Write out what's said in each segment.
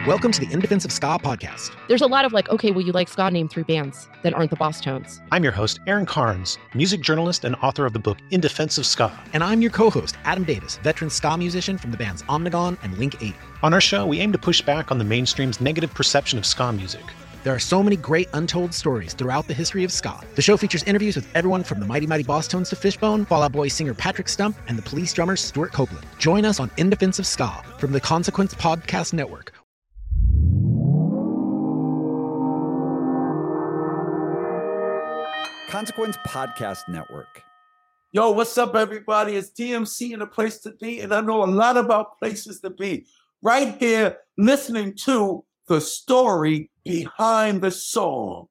Welcome to the In Defense of Ska podcast. There's a lot of like, okay, well, you like ska, name 3 bands that aren't the Boss Tones. I'm your host, Aaron Carnes, music journalist and author of the book In Defense of Ska. And I'm your co-host, Adam Davis, veteran ska musician from the bands Omnigone and Link 80. On our show, we aim to push back on the mainstream's negative perception of ska music. There are so many great untold stories throughout the history of ska. The show features interviews with everyone from the Mighty Mighty Boss Tones to Fishbone, Fall Out Boy singer Patrick Stump, and the Police drummer Stuart Copeland. Join us on In Defense of Ska from the Consequence Podcast Network. Consequence Podcast Network. Yo, what's up, everybody? It's DMC and a place to be, and I know a lot about places to be. Right here, listening to the story behind the song.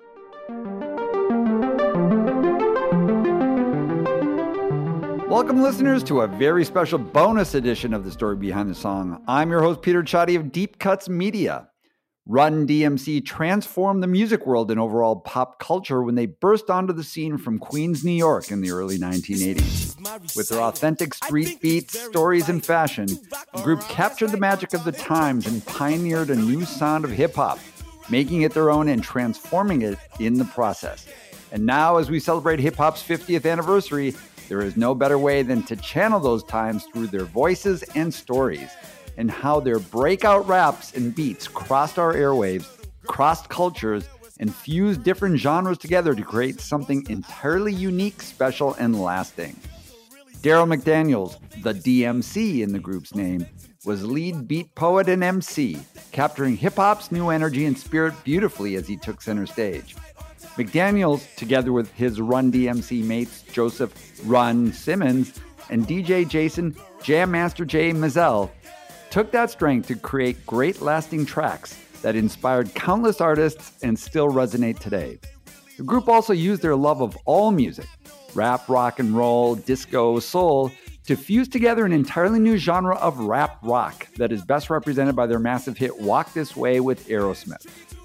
Welcome, listeners, to a very special bonus edition of The Story Behind the Song. I'm your host, Peter Ciotti of Deep Cuts Media. Run DMC transformed the music world and overall pop culture when they burst onto the scene from Queens, New York in the early 1980s. With their authentic street beats, stories, and fashion, the group captured the magic of the times and pioneered a new sound of hip-hop, making it their own and transforming it in the process. And now, as we celebrate hip-hop's 50th anniversary, there is no better way than to channel those times through their voices and stories, and how their breakout raps and beats crossed our airwaves, crossed cultures, and fused different genres together to create something entirely unique, special, and lasting. Darryl McDaniels, the DMC in the group's name, was lead beat poet and MC, capturing hip-hop's new energy and spirit beautifully as he took center stage. McDaniels, together with his Run DMC mates Joseph Run Simmons and DJ Jason Jam Master Jay Mizell, took that strength to create great lasting tracks that inspired countless artists and still resonate today. The group also used their love of all music, rap, rock and roll, disco, soul, to fuse together an entirely new genre of rap rock that is best represented by their massive hit Walk This Way with Aerosmith.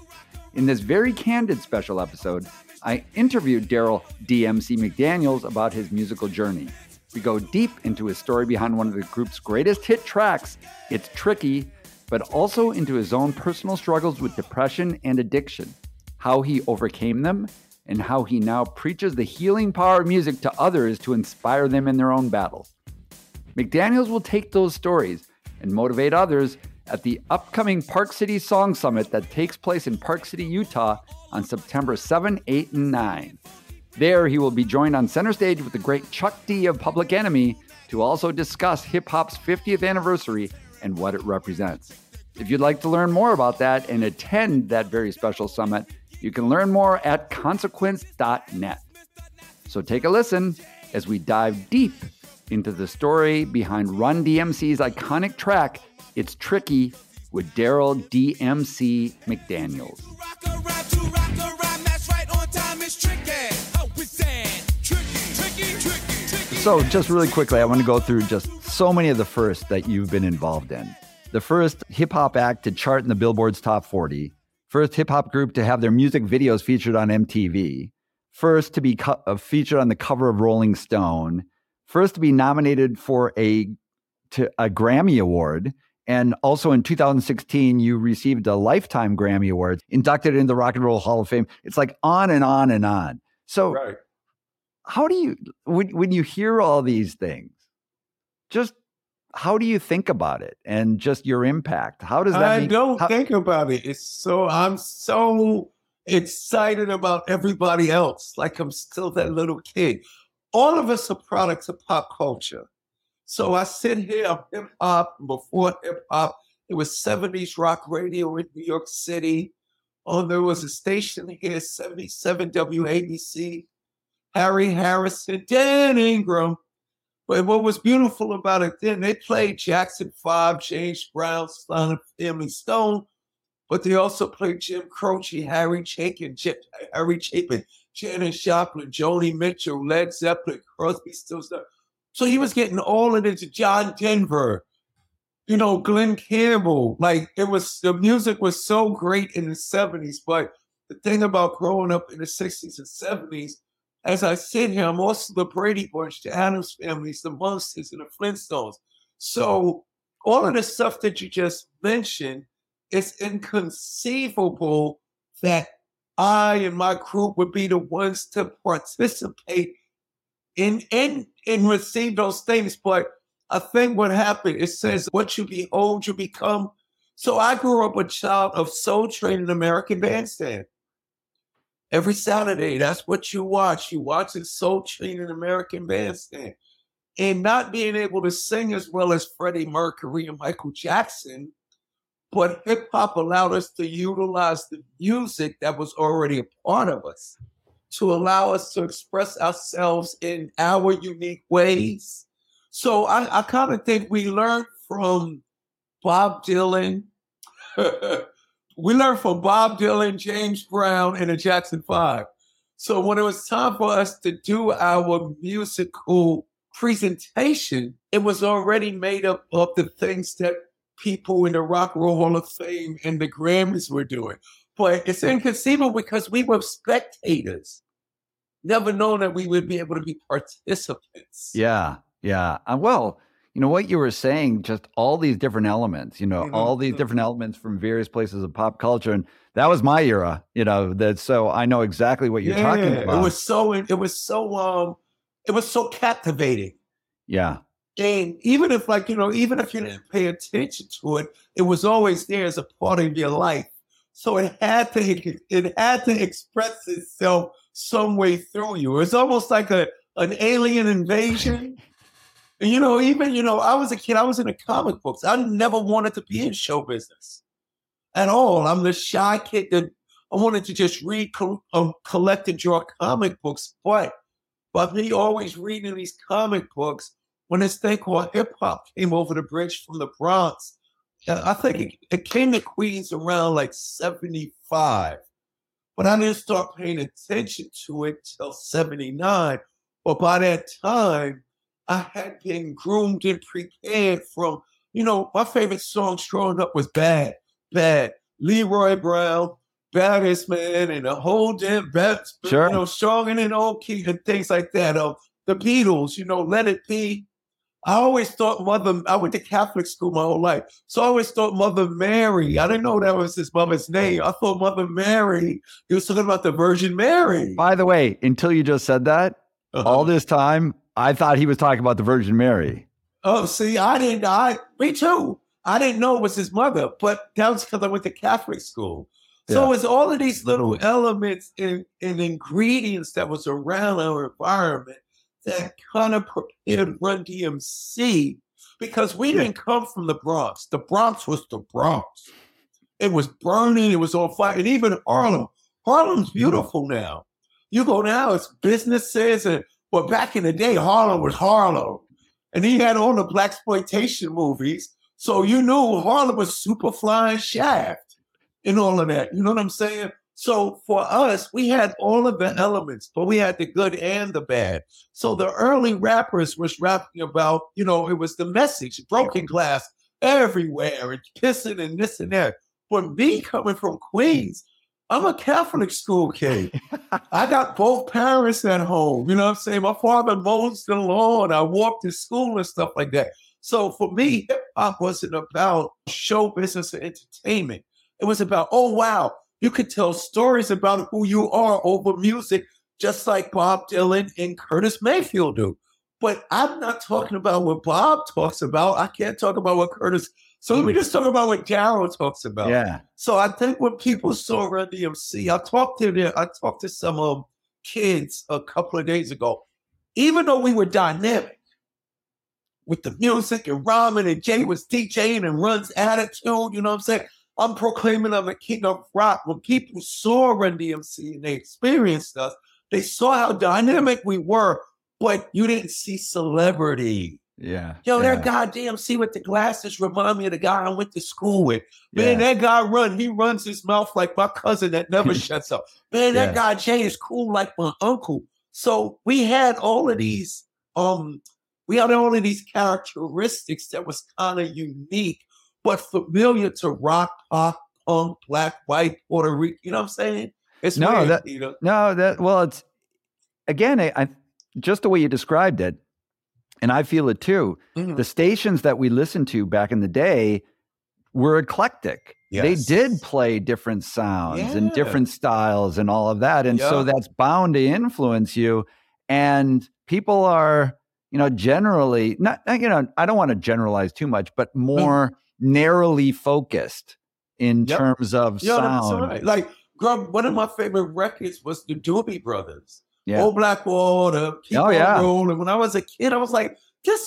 In this very candid special episode, I interviewed Darryl DMC McDaniels about his musical journey. We go deep into his story behind one of the group's greatest hit tracks, It's Tricky, but also into his own personal struggles with depression and addiction, how he overcame them, and how he now preaches the healing power of music to others to inspire them in their own battles. McDaniels will take those stories and motivate others at the upcoming Park City Song Summit that takes place in Park City, Utah on September 7, 8, and 9. There, he will be joined on center stage with the great Chuck D of Public Enemy to also discuss hip-hop's 50th anniversary and what it represents. If you'd like to learn more about that and attend that very special summit, you can learn more at consequence.net. So take a listen as we dive deep into the story behind Run DMC's iconic track, It's Tricky, with Darryl DMC McDaniels. So just really quickly, I want to go through just so many of the firsts that you've been involved in. The first hip-hop act to chart in the Billboard's Top 40. First hip-hop group to have their music videos featured on MTV. First to be featured on the cover of Rolling Stone. First to be nominated for a Grammy Award. And also in 2016, you received a Lifetime Grammy Award, inducted into the Rock and Roll Hall of Fame. It's like on and on and on. So Right. how do you, when you hear all these things, just how do you think about it and just your impact? How does that I don't think about it. I'm so excited about everybody else. Like I'm still that little kid. All of us are products of pop culture. So I sit here, I'm hip hop. Before hip hop, it was 70s rock radio in New York City. There was a station here, 77 WABC. Harry Harrison, Dan Ingram. But what was beautiful about it then, they played Jackson 5, James Brown, Sly and Family Stone, but they also played Jim Croce, Harry Chapin, Janis Joplin, Joni Mitchell, Led Zeppelin, Crosby, Stills. So he was getting all of it, John Denver, Glenn Campbell. Like the music was so great in the 70s, but the thing about growing up in the 60s and 70s, as I sit here, I'm also the Brady Bunch, the Addams Families, the Munsters, and the Flintstones. So all of the stuff that you just mentioned, it's inconceivable that I and my group would be the ones to participate in receive those things. But I think what happened, it says, what you behold, you become. So I grew up a child of Soul Train and American Bandstand. Every Saturday, that's what you watch. You watch it, Soul Train and American Bandstand. And not being able to sing as well as Freddie Mercury and Michael Jackson, but hip hop allowed us to utilize the music that was already a part of us to allow us to express ourselves in our unique ways. So I kind of think we learned from Bob Dylan. We learned from Bob Dylan, James Brown, and the Jackson 5. So when it was time for us to do our musical presentation, it was already made up of the things that people in the Rock and Roll Hall of Fame and the Grammys were doing. But it's inconceivable because we were spectators, never known that we would be able to be participants. Yeah. Well, you know what you were saying, just all these different elements, all these different elements from various places of pop culture. And that was my era, so I know exactly what you're talking about. It was so captivating. Yeah. And even if even if you didn't pay attention to it, it was always there as a part of your life. So it had to express itself some way through you. It's almost like an alien invasion. And, I was a kid, I was in the comic books. I never wanted to be in show business at all. I'm the shy kid that I wanted to just read, collect and draw comic books. But by me always reading these comic books, when this thing called hip hop came over the bridge from the Bronx, I think it came to Queens around like 75. But I didn't start paying attention to it till 79. But by that time, I had been groomed and prepared from, my favorite song growing up was Bad. Leroy Brown, Baddest Man, and a whole damn sure. Strong and an old key and things like that. The Beatles, Let It Be. I always thought I went to Catholic school my whole life. So I always thought Mother Mary. I didn't know that was his mother's name. I thought Mother Mary, he was talking about the Virgin Mary. By the way, until you just said that, all this time, I thought he was talking about the Virgin Mary. Oh, see, me too. I didn't know it was his mother, but that was because I went to Catholic school. So it's all of these little elements and ingredients that was around our environment that kind of prepared Run DMC, because we didn't come from the Bronx. The Bronx was the Bronx. It was burning. It was on fire. And even Harlem. Harlem's beautiful now. You go now, it's businesses. But back in the day, Harlem was Harlem. And he had all the blaxploitation movies. So you knew Harlem was Superfly and Shaft and all of that. You know what I'm saying? So for us, we had all of the elements, but we had the good and the bad. So the early rappers was rapping about, it was the message, broken glass everywhere and pissing and this and that. But me coming from Queens, I'm a Catholic school kid. I got both parents at home. You know what I'm saying? My father mows the lawn. I walked to school and stuff like that. So for me, hip hop wasn't about show business or entertainment. It was about, oh, wow, you could tell stories about who you are over music, just like Bob Dylan and Curtis Mayfield do. But I'm not talking about what Bob talks about. I can't talk about what Curtis. So let me just talk about what Daryl talks about. Yeah. So I think when people saw Run DMC, I talked to some kids a couple of days ago. Even though we were dynamic with the music and rhyming and Jay was DJing and Run's attitude, you know what I'm saying? I'm proclaiming I'm the king of rock. When people saw Run DMC and they experienced us, they saw how dynamic we were, but you didn't see celebrity. Yeah. That guy DMC with the glasses remind me of the guy I went to school with. Man, that guy he runs his mouth like my cousin that never shuts up. Man, that guy Jay is cool like my uncle. So we had all of these, characteristics that was kind of unique, but familiar to rock, pop, punk, black, white, Puerto Rican. You know what I'm saying? It's weird, it's again, I just the way you described it, and I feel it too. Mm-hmm. The stations that we listened to back in the day were eclectic. They Yes. did play different sounds and Yeah. different styles and all of that. And so Yeah. that's bound to influence you. And people are, generally not, I don't want to generalize too much, but more narrowly focused in Yep. terms of Yeah, that's sound. right. Like, one of my favorite records was the Doobie Brothers. Yeah. Old Black Water, Keep Oh, on yeah. Rolling. When I was a kid, I was like,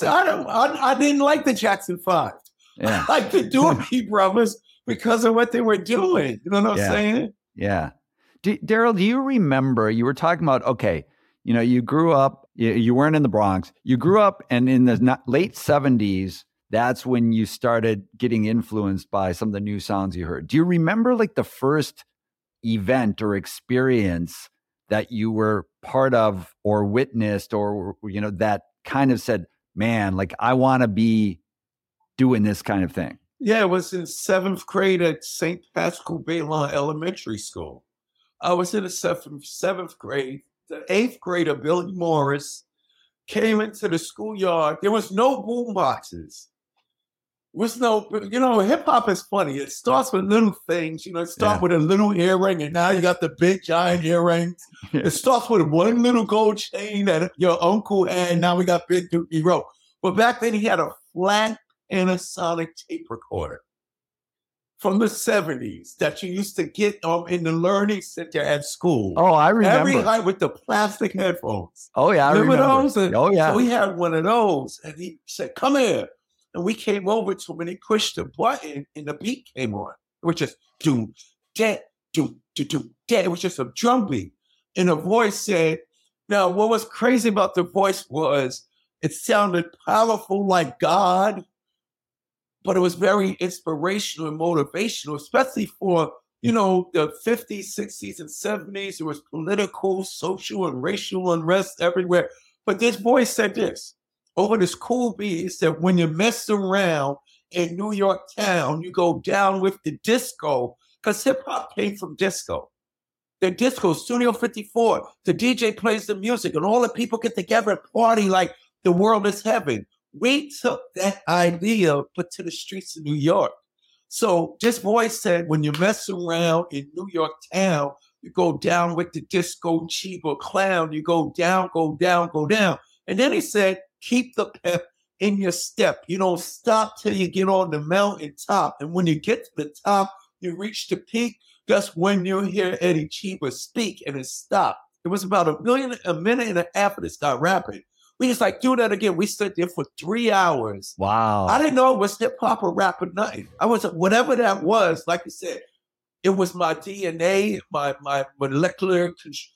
I didn't like the Jackson 5. Yeah. I like the Doobie Brothers because of what they were doing. You know what I'm Yeah. saying? Yeah. Daryl, do you remember, you were talking about, okay, you grew up, you weren't in the Bronx. You grew up, and in the late 70s, that's when you started getting influenced by some of the new sounds you heard. Do you remember like the first event or experience that you were part of or witnessed, or, that kind of said, man, like I want to be doing this kind of thing? Yeah, it was in 7th grade at St. Pascal Baylon Elementary School. I was in the seventh grade. The 8th grader, Billy Morris, came into the schoolyard. There was no boom boxes. Was no, hip hop is funny. It starts with little things. It starts with a little earring, and now you got the big giant earrings. It starts with one little gold chain that your uncle had. Now we got Big Dookie Rowe. But back then he had a flat Panasonic tape recorder from the 70s that you used to get in the learning center at school. Oh, I remember. Every night with the plastic headphones. Oh, yeah, I remember. Those? Oh, yeah. So we had one of those, and he said, "Come here." And we came over to him, and he pushed the button, and the beat came on. It was just doom, dead, doom, doom, dead. It was just a drum beat. And a voice said, now what was crazy about the voice was it sounded powerful like God, but it was very inspirational and motivational, especially for, the 50s, 60s, and 70s. There was political, social, and racial unrest everywhere. But this voice said this. Over this cool beat, it said, when you mess around in New York town, you go down with the disco, because hip hop came from disco. The disco, Studio 54, the DJ plays the music, and all the people get together and party like the world is heaven. We took that idea, put to the streets of New York. So this voice said, when you mess around in New York town, you go down with the disco Chiba clown, you go down, go down, go down. And then he said, keep the pep in your step. You don't stop till you get on the mountain top. And when you get to the top, you reach the peak. That's when you hear Eddie Chiba speak, and it stopped. It was about a minute and a half of this guy rapping. We just do that again. We stood there for 3 hours. Wow. I didn't know it was hip hop or rap or nothing. I was, whatever that was, like you said, it was my DNA, my molecular,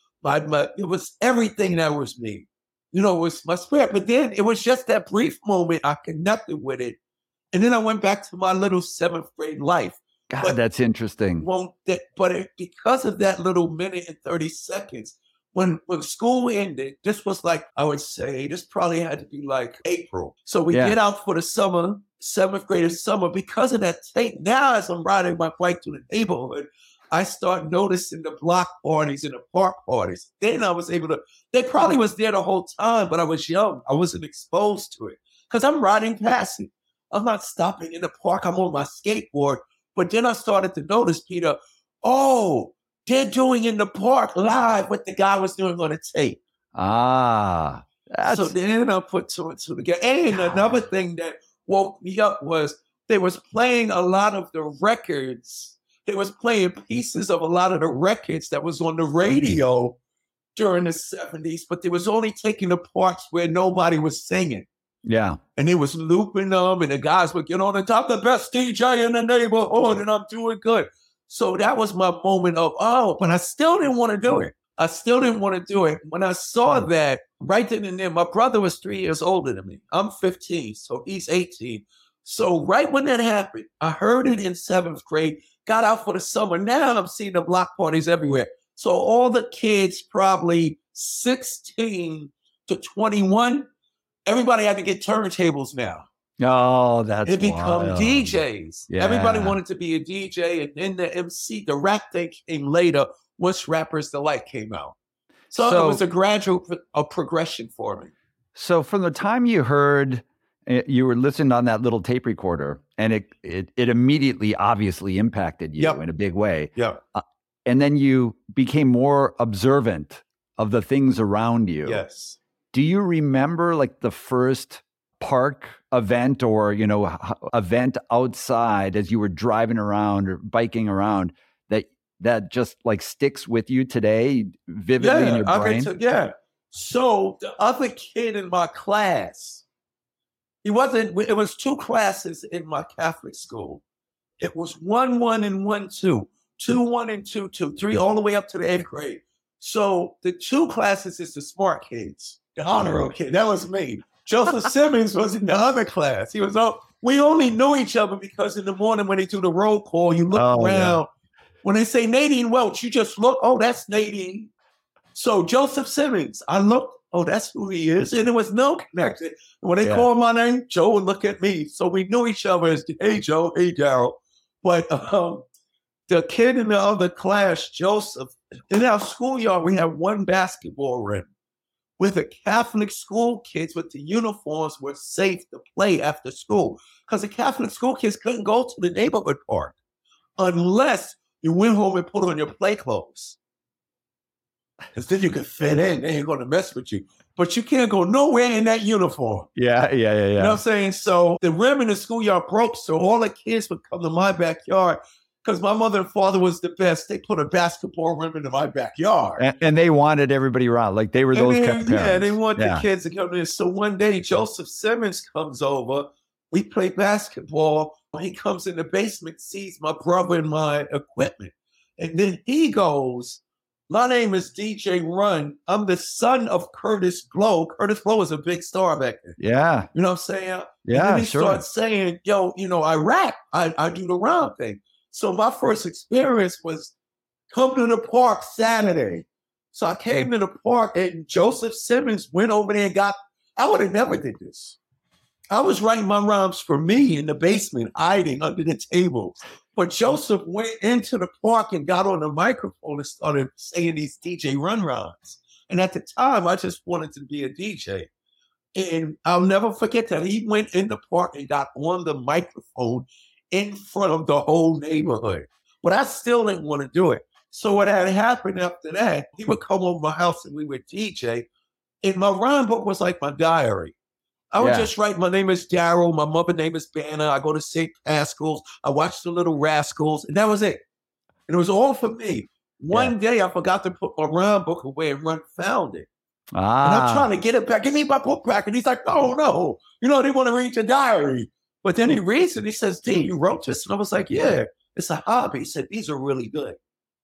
it was everything that was me. It was my spirit. But then it was just that brief moment I connected with it. And then I went back to my little 7th grade life. God, that's interesting. Because of that little minute and 30 seconds, when school ended, this was I would say, this probably had to be April. So we get out for the summer, 7th grade summer. Because of that tape, now as I'm riding my bike through the neighborhood, I start noticing the block parties and the park parties. Then I was able to, they probably was there the whole time, but I was young. I wasn't exposed to it because I'm riding past it. I'm not stopping in the park. I'm on my skateboard. But then I started to notice, Peter, they're doing in the park live what the guy was doing on the tape. So then I put two and two together. And another thing that woke me up was they was playing a lot of the records. They was playing pieces of a lot of the records that was on the radio during the 70s, but they was only taking the parts where nobody was singing. Yeah. And they was looping them, and the guys would get on the top, the best DJ in the neighborhood, and I'm doing good. So that was my moment of, but I still didn't want to do it. When I saw that, right then and there, my brother was 3 years older than me. I'm 15, so he's 18. So right when that happened, I heard it in 7th grade, got out for the summer. Now I'm seeing the block parties everywhere. So all the kids, probably 16 to 21, everybody had to get turntables now. Oh, that's it become wild. DJs. Yeah. Everybody wanted to be a DJ, and then the MC, the rap thing came later once Rappers Delight came out. So it was a gradual progression for me. So from the time you heard You were listening on that little tape recorder, and it immediately obviously impacted you in a big way. Yeah. And then you became more observant of the things around you. Yes. Do you remember like the first park event or, event outside as you were driving around or biking around that just like sticks with you today vividly in your brain? So the other kid in my class, it was 2 classes in my Catholic school. It was 1-1 and 1-2, 2-1 and 2-2, 3 all the way up to the 8th grade. So the 2 classes is the smart kids, the honor roll kid. That was me. Joseph Simmons was in the other class. We only knew each other because in the morning when they do the roll call, you look around. Yeah. When they say Nadine Welch, you just look, oh, that's Nadine. So Joseph Simmons, I looked, oh, that's who he is. And there was no connection. When they called my name, Joe would look at me. So we knew each other as, hey, Joe, hey, Daryl. But the kid in the other class, Joseph, in our schoolyard, we had 1 basketball rim where the Catholic school kids with the uniforms were safe to play after school. Because the Catholic school kids couldn't go to the neighborhood park unless you went home and put on your play clothes. Because then you could fit in. They ain't going to mess with you. But you can't go nowhere in that uniform. Yeah. You know what I'm saying? So the rim in the schoolyard broke, so all the kids would come to my backyard. Because my mother and father was the best. They put a basketball rim into my backyard. And they wanted everybody around. Like they were those kind of parents. Yeah, they want the kids to come in. So one day, Joseph Simmons comes over. We play basketball. He comes in the basement, sees my brother and my equipment. And then he goes, my name is DJ Run. I'm the son of Curtis Blow. Curtis Blow was a big star back then. Yeah. You know what I'm saying? Yeah, and then he starts saying, yo, I rap. I do the rhyme thing. So my first experience was come to the park Saturday. So I came to the park and Joseph Simmons went over there and I would have never did this. I was writing my rhymes for me in the basement, hiding under the table. But Joseph went into the park and got on the microphone and started saying these DJ Run rhymes. And at the time, I just wanted to be a DJ. And I'll never forget that. He went in the park and got on the microphone in front of the whole neighborhood. But I still didn't want to do it. So what had happened after that, he would come over my house and we would DJ. And my rhyme book was like my diary. I would just write, my name is Daryl, my mother's name is Banner, I go to St. Pascal's, I watch the Little Rascals, and that was it. And it was all for me. One day I forgot to put my rhyme book away and Run found it. And I'm trying to get it back. Give me my book back. And he's like, no. They want to read your diary. But then he reads it. He says, D, you wrote this? And I was like, yeah, it's a hobby. He said, these are really good.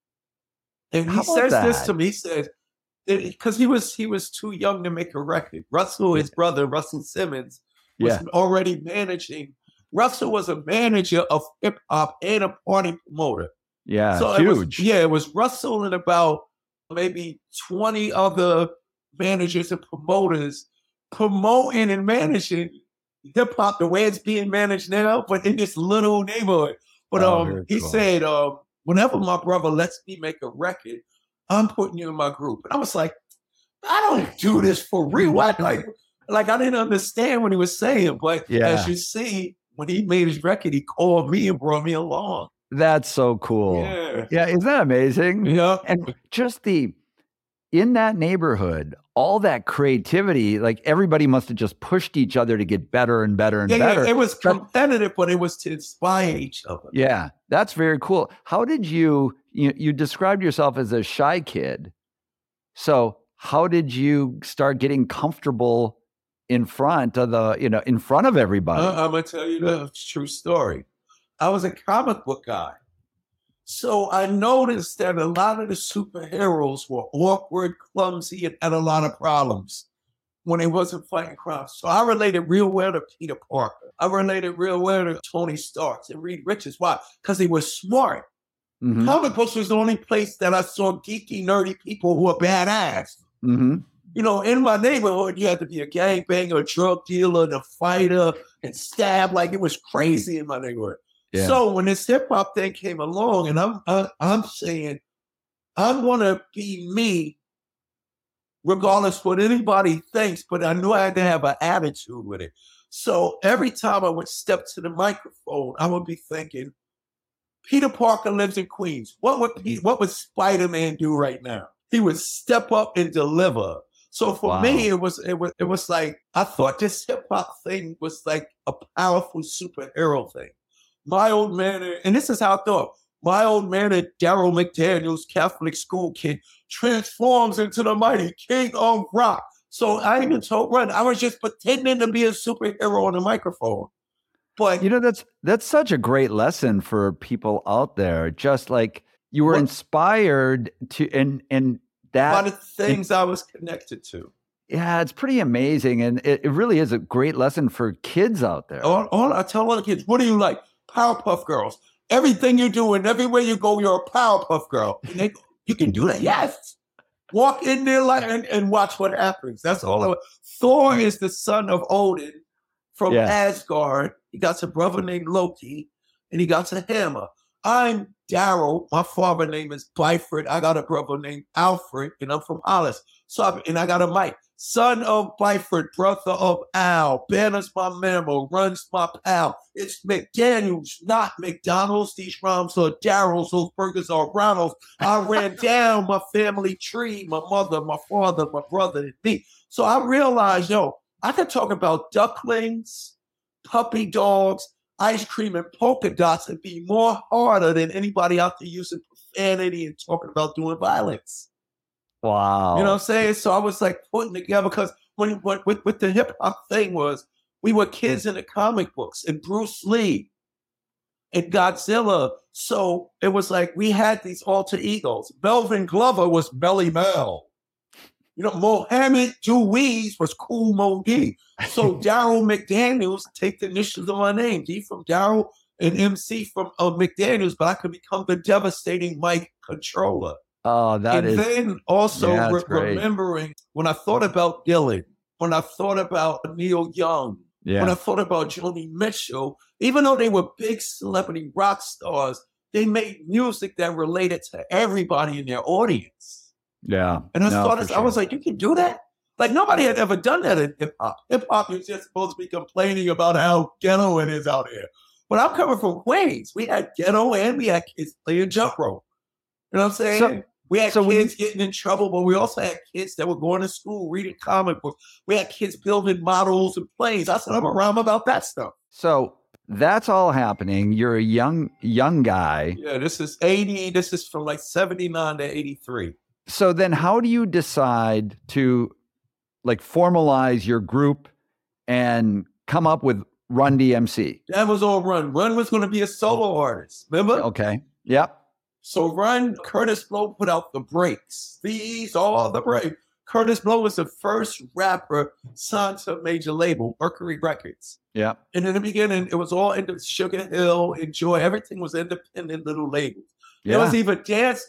And he says this to me. He said, because he was too young to make a record. Russell, his brother, Russell Simmons, was already managing. Russell was a manager of hip hop and a party promoter. Yeah, so huge. It was Russell and about maybe 20 other managers and promoters promoting and managing hip hop the way it's being managed now, but in this little neighborhood. But he said, whenever my brother lets me make a record, I'm putting you in my group. And I was like, I don't do this for real. Like I didn't understand what he was saying. But as you see, when he made his record, he called me and brought me along. That's so cool. Yeah. Isn't that amazing? Yeah. And just in that neighborhood, all that creativity, like everybody must have just pushed each other to get better and better and better. Yeah, it was competitive, but it was to inspire each other. Yeah, that's very cool. How did you described yourself as a shy kid. So how did you start getting comfortable in front of everybody? I'm going to tell you the true story. I was a comic book guy. So I noticed that a lot of the superheroes were awkward, clumsy, and had a lot of problems when they wasn't fighting crime. So I related real well to Peter Parker. I related real well to Tony Stark and Reed Richards. Why? Because they were smart. Mm-hmm. Comic books was the only place that I saw geeky, nerdy people who were badass. Mm-hmm. In my neighborhood, you had to be a gangbanger, a drug dealer, a fighter, and stab like it was crazy in my neighborhood. Yeah. So when this hip hop thing came along, and I'm saying, I want to be me, regardless what anybody thinks, but I knew I had to have an attitude with it. So every time I would step to the microphone, I would be thinking, Peter Parker lives in Queens. What would Spider-Man do right now? He would step up and deliver. So for me, it was like, I thought this hip hop thing was like a powerful superhero thing. My old man, and this is how I thought, my old man at Darryl McDaniels Catholic school kid transforms into the mighty king of rock. So I even told Run, I was just pretending to be a superhero on the microphone. But that's such a great lesson for people out there. Just like you were inspired to, and that a lot of things I was connected to. Yeah, it's pretty amazing, and it really is a great lesson for kids out there. I tell all the kids, what do you like? Powerpuff Girls. Everything you do and everywhere you go, you're a Powerpuff Girl. And they go, you can do that? Yes. Walk in there and watch what happens. That's all. Thor is the son of Odin from Asgard. He got a brother named Loki, and he got a hammer. I'm Darryl. My father's name is Byford. I got a brother named Alfred, and I'm from Hollis. And I got a Mike. Son of Byford, brother of Al. Banner's my mammal, Run's my pal. It's McDaniels, not McDonald's. These rhymes are Darryl's, those burgers are Ronald's. I ran down my family tree, my mother, my father, my brother, and me. So I realized, I could talk about ducklings, puppy dogs, ice cream, and polka dots and be more harder than anybody out there using profanity and talking about doing violence. Wow. You know what I'm saying? So I was like putting together, because with the hip hop thing was, we were kids in the comic books and Bruce Lee and Godzilla. So it was like we had these alter egos. Melvin Glover was Melly Mel. Mohammed Dewey was Cool Mo D. So Darryl McDaniels, take the initials of my name. D from Darryl and MC from McDaniels, but I could become the devastating Mike Controller. Oh, then also remembering when I thought about Dylan, when I thought about Neil Young, when I thought about Joni Mitchell, even though they were big celebrity rock stars, they made music that related to everybody in their audience. Yeah. And I was like, you can do that? Like, nobody had ever done that in hip hop. Hip hop, you're just supposed to be complaining about how ghetto it is out here. But I'm coming from Queens. We had ghetto and we had kids playing jump rope. You know what I'm saying? We had kids getting in trouble, but we also had kids that were going to school, reading comic books. We had kids building models and planes. I said, I'm a rhyme about that stuff. So that's all happening. You're a young guy. Yeah, this is 80. This is from like 79 to 83. So then how do you decide to like formalize your group and come up with Run DMC? That was all Run. Run was going to be a solo artist. Remember? Okay. Yep. So Curtis Blow put out The Breaks. These are the breaks. Curtis Blow was the first rapper signed to a major label, Mercury Records. Yeah. And in the beginning, it was all into Sugar Hill, Enjoy. Everything was independent little labels. Yeah. There was even dance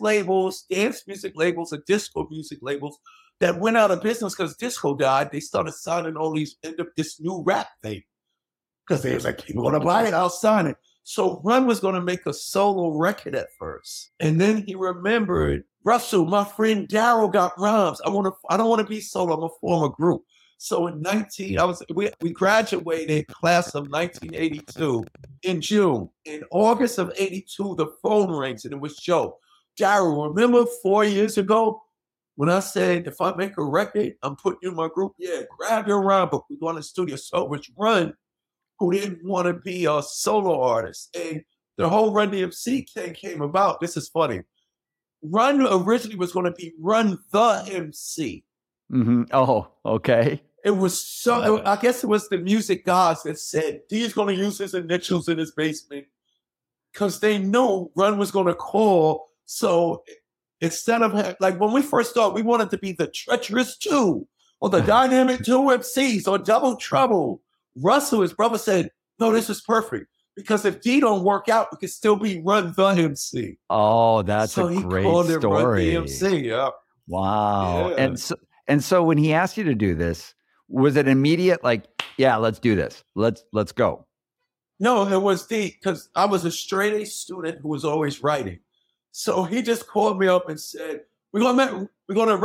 music labels, and disco music labels that went out of business because disco died. They started signing all this new rap thing because they was like, people want to buy it, I'll sign it. So Run was going to make a solo record at first. And then he remembered, Russell, my friend Darryl got rhymes. I don't want to be solo. I'm going to form a group. So in we graduated class of 1982 in June. In August of 82, the phone rings and it was Joe. Darryl, remember 4 years ago when I said, if I make a record, I'm putting you in my group? Yeah, grab your rhyme book. We're going to the studio. So it was Run, who didn't want to be a solo artist. And the whole Run DMC thing came about. This is funny. Run originally was going to be Run the MC. Mm-hmm. Oh, okay. It was I guess it was the music gods that said, he's going to use his initials in his basement because they knew Run was going to call. So instead of, like when we first started, we wanted to be the Treacherous Two or the Dynamic Two MCs or Double Trouble. Russell, his brother, said, no, this is perfect. Because if D don't work out, we can still be Run the MC. Oh, that's a great story. It Run the MC, yeah. Wow. Yeah. And so when he asked you to do this, was it immediate? Like, yeah, let's do this. Let's go. No, it was D, because I was a straight A student who was always writing. So he just called me up and said, we're gonna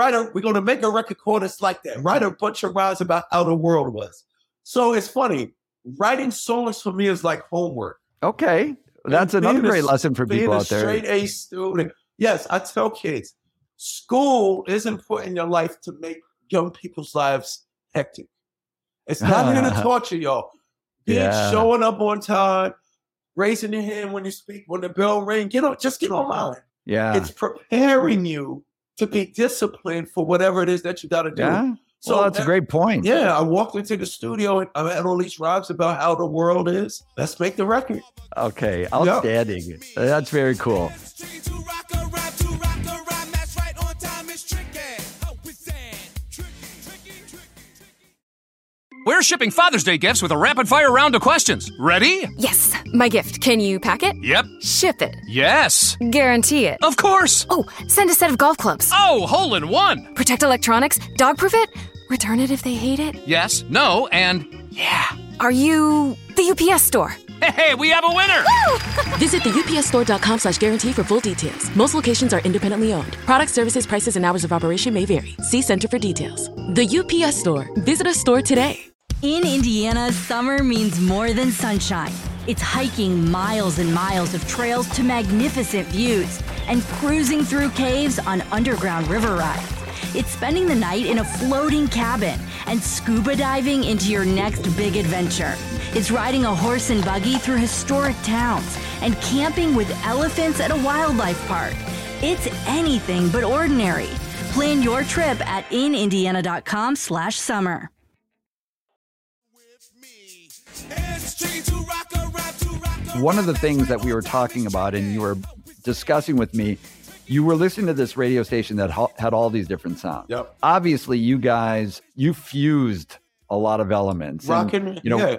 make a record called It's Like That. Write a bunch of rhymes about how the world was. So it's funny. writing songs for me is like homework. Okay. That's another great lesson for people out there. Being a straight A student. Yes, I tell kids, school isn't put in your life to make young people's lives hectic. It's not going to torture y'all. Showing up on time, raising your hand when you speak, when the bell rings, just get online. Yeah. It's preparing you to be disciplined for whatever it is that you got to do. Yeah. So that's a great point. Yeah, I walked into the studio and I had all these rhymes about how the world is. Let's make the record. Okay, outstanding. Yep. That's very cool. We're shipping Father's Day gifts with a rapid-fire round of questions. Ready? Yes. My gift. Can you pack it? Yep. Ship it? Yes. Guarantee it? Of course. Oh, send a set of golf clubs. Oh, hole in one. Protect electronics? Dog-proof it? Return it if they hate it? Yes, no, and yeah. Are you the UPS store? Hey, we have a winner! Visit theupsstore.com/guarantee for full details. Most locations are independently owned. Product, services, prices, and hours of operation may vary. See Center for details. The UPS Store. Visit a store today. In Indiana, summer means more than sunshine. It's hiking miles and miles of trails to magnificent views and cruising through caves on underground river rides. It's spending the night in a floating cabin and scuba diving into your next big adventure. It's riding a horse and buggy through historic towns and camping with elephants at a wildlife park. It's anything but ordinary. Plan your trip at inindiana.com/summer. One of the things that we were talking about and you were discussing with me, you were listening to this radio station that had all these different sounds. Yep. Obviously, you guys, you fused a lot of elements. Rock and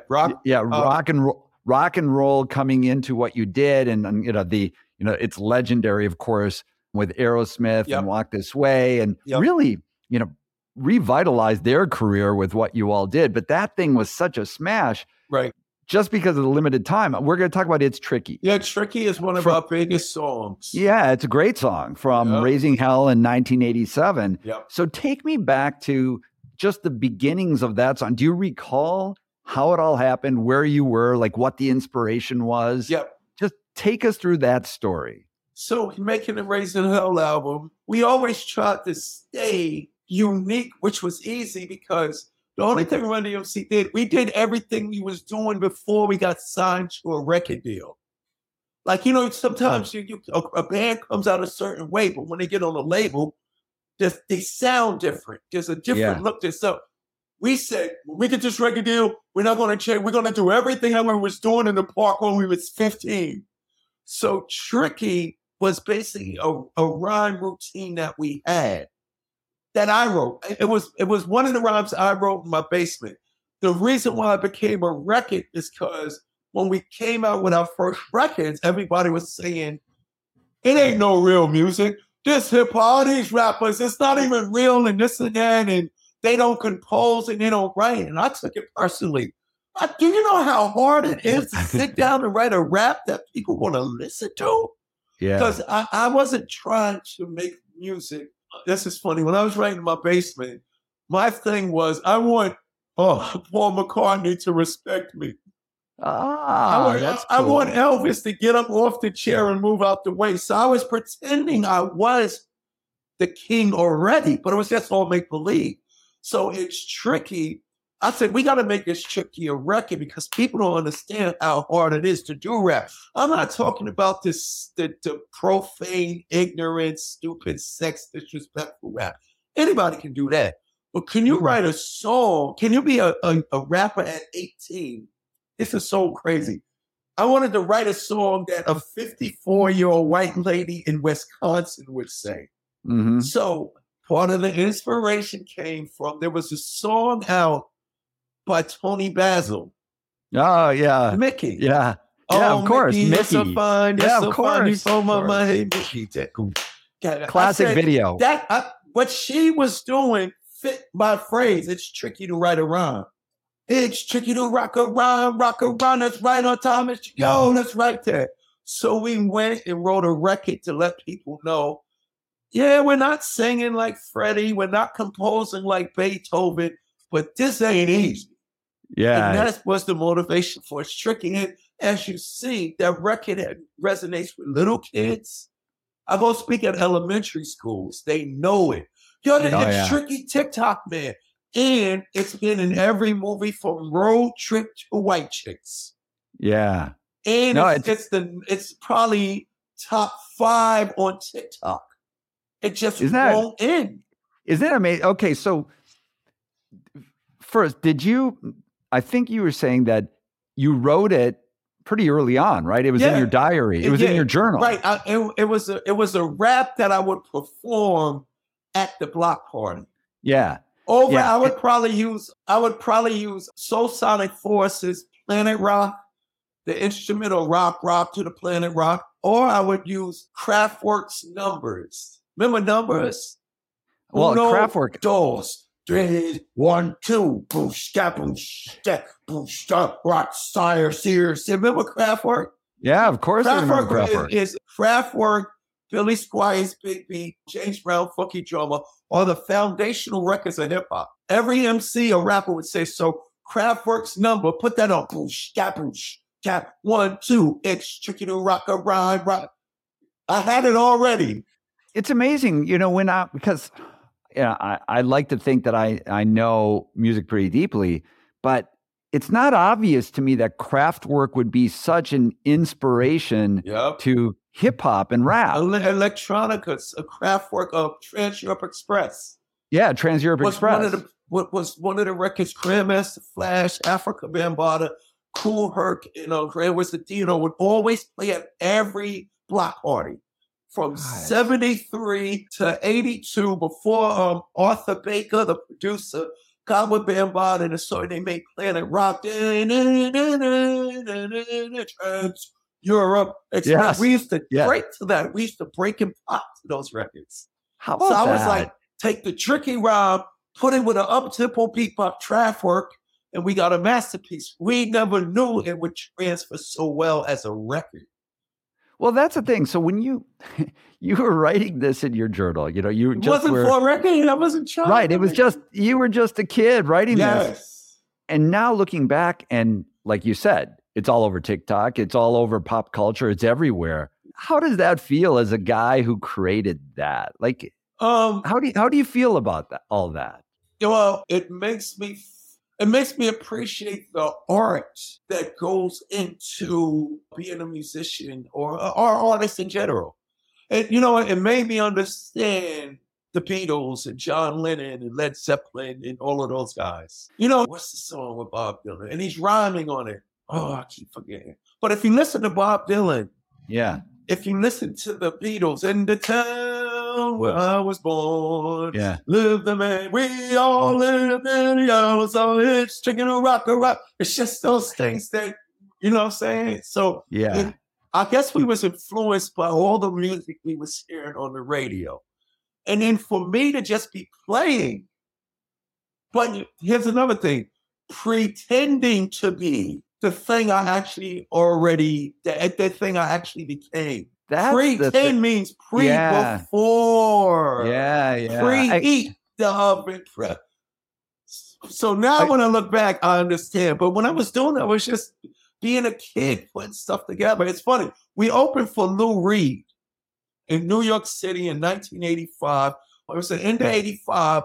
roll coming into what you did, and it's legendary, of course, with Aerosmith and Walk This Way, and really, revitalized their career with what you all did. But that thing was such a smash, right? Just because of the limited time. We're going to talk about It's Tricky. Yeah, Tricky is one of our biggest songs. Yeah, it's a great song from Raising Hell in 1987. Yep. So take me back to just the beginnings of that song. Do you recall how it all happened, where you were, like what the inspiration was? Yep. Just take us through that story. So making the Raising Hell album, we always tried to stay unique, which was easy because the only thing Run DMC did, we did everything we was doing before we got signed to a record deal. Like, sometimes a band comes out a certain way, but when they get on a label, they sound different. There's a different look to so we said, when we get this record deal, we're not going to change. We're going to do everything that we was doing in the park when we was 15. So Tricky was basically a rhyme routine that we had. That I wrote. It was one of the rhymes I wrote in my basement. The reason why it became a record is because when we came out with our first records, everybody was saying, it ain't no real music. This hip hop, all these rappers, it's not even real and this and that, and they don't compose and they don't write. And I took it personally. Do you know how hard it is to sit down and write a rap that people want to listen to? Yeah. Because I wasn't trying to make music. This is funny. When I was writing in my basement, my thing was, I want Paul McCartney to respect me. I want Elvis to get up off the chair and move out the way. So I was pretending I was the king already, but it was just all make-believe. So It's Tricky. I said, we got to make this Tricky a record because people don't understand how hard it is to do rap. I'm not talking about the profane, ignorant, stupid, sex, disrespectful rap. Anybody can do that. But can you write a song? Can you be a rapper at 18? This is so crazy. I wanted to write a song that a 54-year-old white lady in Wisconsin would sing. Mm-hmm. So part of the inspiration came from, there was a song out by Tony Basil. Oh, yeah. Mickey. Yeah. Yeah, of course. Mickey. You're so fine. You're so fine. You told my mind. Mickey. Classic video. What she was doing fit my phrase. It's tricky to write a rhyme. It's tricky to rock a rhyme. That's right on time. That's right there. So we went and wrote a record to let people know, we're not singing like Freddie. We're not composing like Beethoven, but this ain't easy. Yeah. And that was the motivation for It's Tricky. And as you see, that record resonates with little kids. I go speak at elementary schools. They know it. Yo, It's Tricky TikTok, man. And it's been in every movie from Road Trip to White Chicks. Yeah. And it's probably top 5 on TikTok. It just won't end. Isn't that amazing? Okay, so first, I think you were saying that you wrote it pretty early on, right? It was in your diary. It was in your journal. Right. It was a rap that I would perform at the block party. Yeah. I would probably use Soul Sonic Force's Planet Rock, the instrumental rock to the Planet Rock, or I would use Kraftwerk's Numbers. Remember Numbers? Well, Kraftwerk. Dos, 3, 1, 2, boosh, rock, sire, sears. Remember Kraftwerk? Yeah, of course I remember Kraftwerk. Is Kraftwerk, Billy Squires, Big Beat, James Brown, Funky Drummer, are the foundational records of hip hop. Every MC or rapper would say, so Kraftwerk's Number, put that on. Boosh, 1, 2, it's tricky to rock a rhyme, rock. I had it already. It's amazing, because I like to think that I know music pretty deeply, but it's not obvious to me that Kraftwerk would be such an inspiration to hip hop and rap. Electronica, a Kraftwerk of Trans Europe Express. Yeah, Trans Europe Express. Was one of the records, Grandmaster Flash, Africa Bambaataa, Kool Herc, Grand Wizard Dino would always play at every block party. From 73 to 82, before Arthur Baker, the producer, got with Bambaataa and the song they made Planet Rock. Trans Europe Express. We used to break to that. We used to break and pop to those records. How about that? I was like, take the tricky rhyme, put it with an up-tempo beat by Kraftwerk, and we got a masterpiece. We never knew it would transfer so well as a record. Well, that's the thing. So when you were writing this in your journal, you it wasn't for a record. I wasn't trying. Right. It was you were just a kid writing this. And now looking back, and like you said, it's all over TikTok. It's all over pop culture. It's everywhere. How does that feel as a guy who created that? Like, how do you feel about that? All that? Well, it makes me appreciate the art that goes into being a musician or artist in general. And, it made me understand the Beatles and John Lennon and Led Zeppelin and all of those guys. What's the song with Bob Dylan? And he's rhyming on it. Oh, I keep forgetting. But if you listen to Bob Dylan, if you listen to the Beatles, in the town where I was born, live the man, we all live in the yellow, so it's chicken a rock. It's just those things that, you know what I'm saying? So I guess we was influenced by all the music we was hearing on the radio. And then for me to just be playing, but here's another thing, pretending to be the thing I actually the thing I actually became. Pretend means before. Pre-eat the oven prep. So now when I look back, I understand. But when I was doing that, I was just being a kid, putting stuff together. It's funny. We opened for Lou Reed in New York City in 1985. It was the end of 85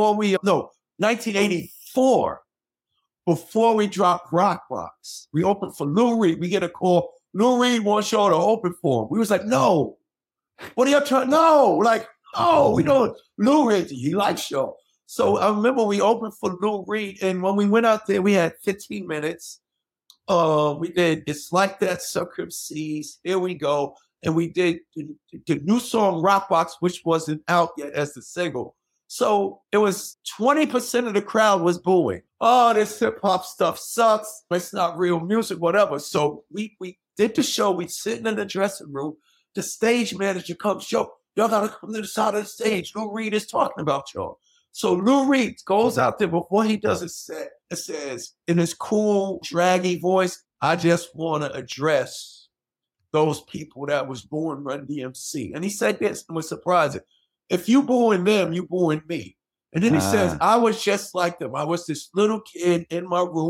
1984. Before we dropped Rock Box, we opened for Lou Reed. We get a call. Lou Reed wants y'all to open for him. We was like, no. What are y'all trying? No. Like, oh, we don't. Lou Reed, he likes y'all. So I remember we opened for Lou Reed. And when we went out there, we had 15 minutes. We did It's Like That, Sucker Seas, Here We Go. And we did the new song Rock Box, which wasn't out yet as the single. So it was 20% of the crowd was booing. Oh, this hip hop stuff sucks. It's not real music, whatever. So we did the show. We sitting in the dressing room. The stage manager comes, y'all gotta come to the side of the stage. Lou Reed is talking about y'all. So Lou Reed goes out there before he does his set. It says in his cool, draggy voice, I just want to address those people that was booing Run DMC. And he said this and was surprising. If you booing them, you booing me. And then he says, I was just like them. I was this little kid in my room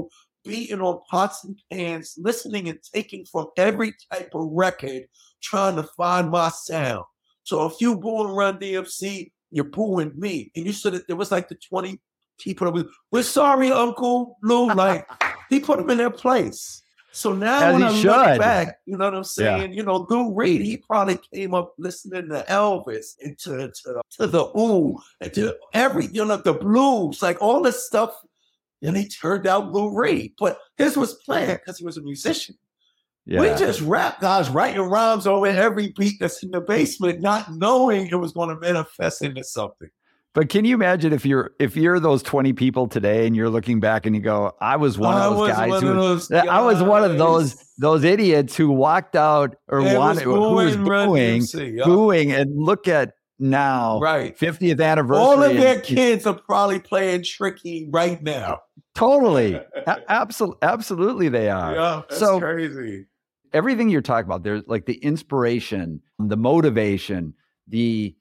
beating on pots and pans, listening and taking from every type of record, trying to find my sound. So if you booing Run DMC, you're booing me. And you said that there was like the 20 people that we're sorry, Uncle Lou. Like, he put them in their place. So now As when I he look should. back, you know what I'm saying? Yeah. You know, Lou Reed, he probably came up listening to Elvis and to the Ooh, and to the blues, like all this stuff. And he turned out Lou Reed. But his was planned because he was a musician. Yeah. We just rap guys writing rhymes over every beat that's in the basement, not knowing it was going to manifest into something. But can you imagine if you're those 20 people today and you're looking back and you go, I was one of those guys I was one of those idiots who walked out or who was booing, and look at now, right? 50th anniversary. All of their kids are probably playing Tricky right now. Totally. Absolutely they are. Yeah, that's crazy. Everything you're talking about, there's like the inspiration, the motivation, the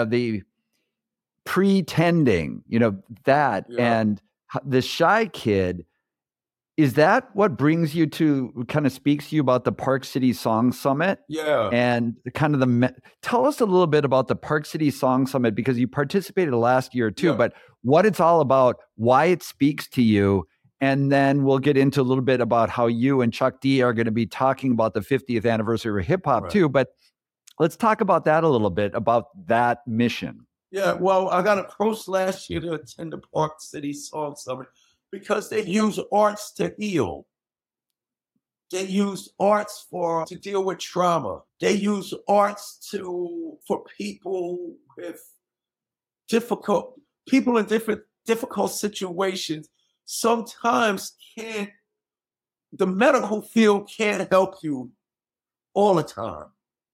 pretending, that. Yeah. And the Shy Kid, is that what brings you to, kind of speaks to you about the Park City Song Summit? Yeah. And kind of tell us a little bit about the Park City Song Summit, because you participated last year too, but what it's all about, why it speaks to you. And then we'll get into a little bit about how you and Chuck D are going to be talking about the 50th anniversary of hip hop too. But let's talk about that a little bit, about that mission. Yeah, well, I got approached last year to attend the Park City Song Summit because they use arts to heal. They use arts to deal with trauma. They use arts for people with difficult situations. Sometimes the medical field can't help you all the time.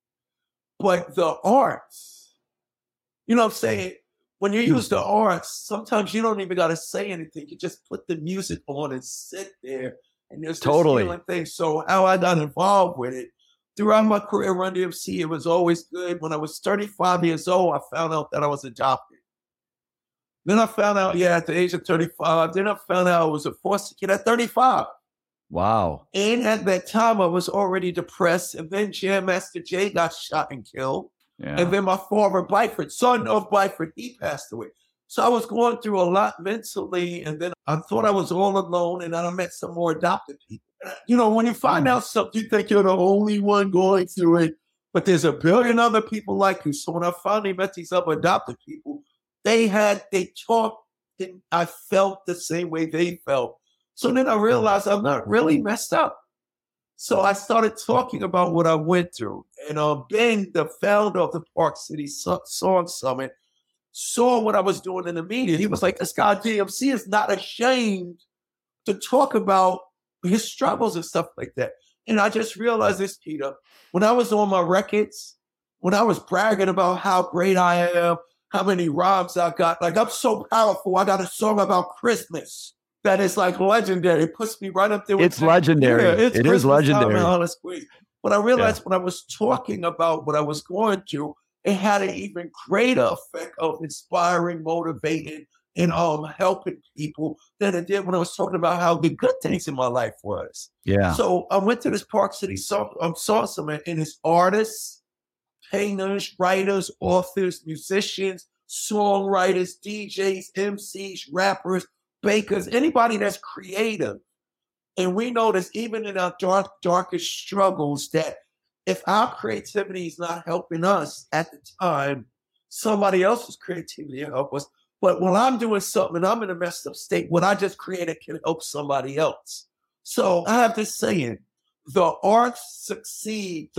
But the arts, you know what I'm saying? When you use the arts, sometimes you don't even got to say anything. You just put the music on and sit there. And there's this healing thing. So how I got involved with it, throughout my career, Run DMC, it was always good. When I was 35 years old, I found out that I was adopted. Then I found out, at the age of 35. Then I found out I was a foster kid at 35. Wow. And at that time, I was already depressed. And then Jam Master Jay got shot and killed. Yeah. And then my father, Byford, son of Byford, he passed away. So I was going through a lot mentally. And then I thought I was all alone. And then I met some more adopted people. You know, when you find out something, you think you're the only one going through it. But there's a billion other people like you. So when I finally met these other adopted people, they talked, and I felt the same way they felt. So then I realized I'm not really messed up. So I started talking about what I went through. And Ben, the founder of the Park City Song Summit, saw what I was doing in the media. He was like, this guy DMC is not ashamed to talk about his struggles and stuff like that. And I just realized this, Peter, when I was on my records, when I was bragging about how great I am, how many rhymes I got. Like, I'm so powerful. I got a song about Christmas that is like legendary. It puts me right up there. It's legendary. Yeah, it is legendary. But I realized when I was talking about what I was going through, it had an even greater effect of inspiring, motivating, and helping people than it did when I was talking about how the good things in my life was. Yeah. So I went to this Park City Song Summit, and it's artists, painters, writers, authors, musicians, songwriters, DJs, MCs, rappers, bakers, anybody that's creative. And we notice even in our darkest struggles that if our creativity is not helping us at the time, somebody else's creativity will help us. But when I'm doing something and I'm in a messed up state, what I just created can help somebody else. So I have this saying, the arts succeed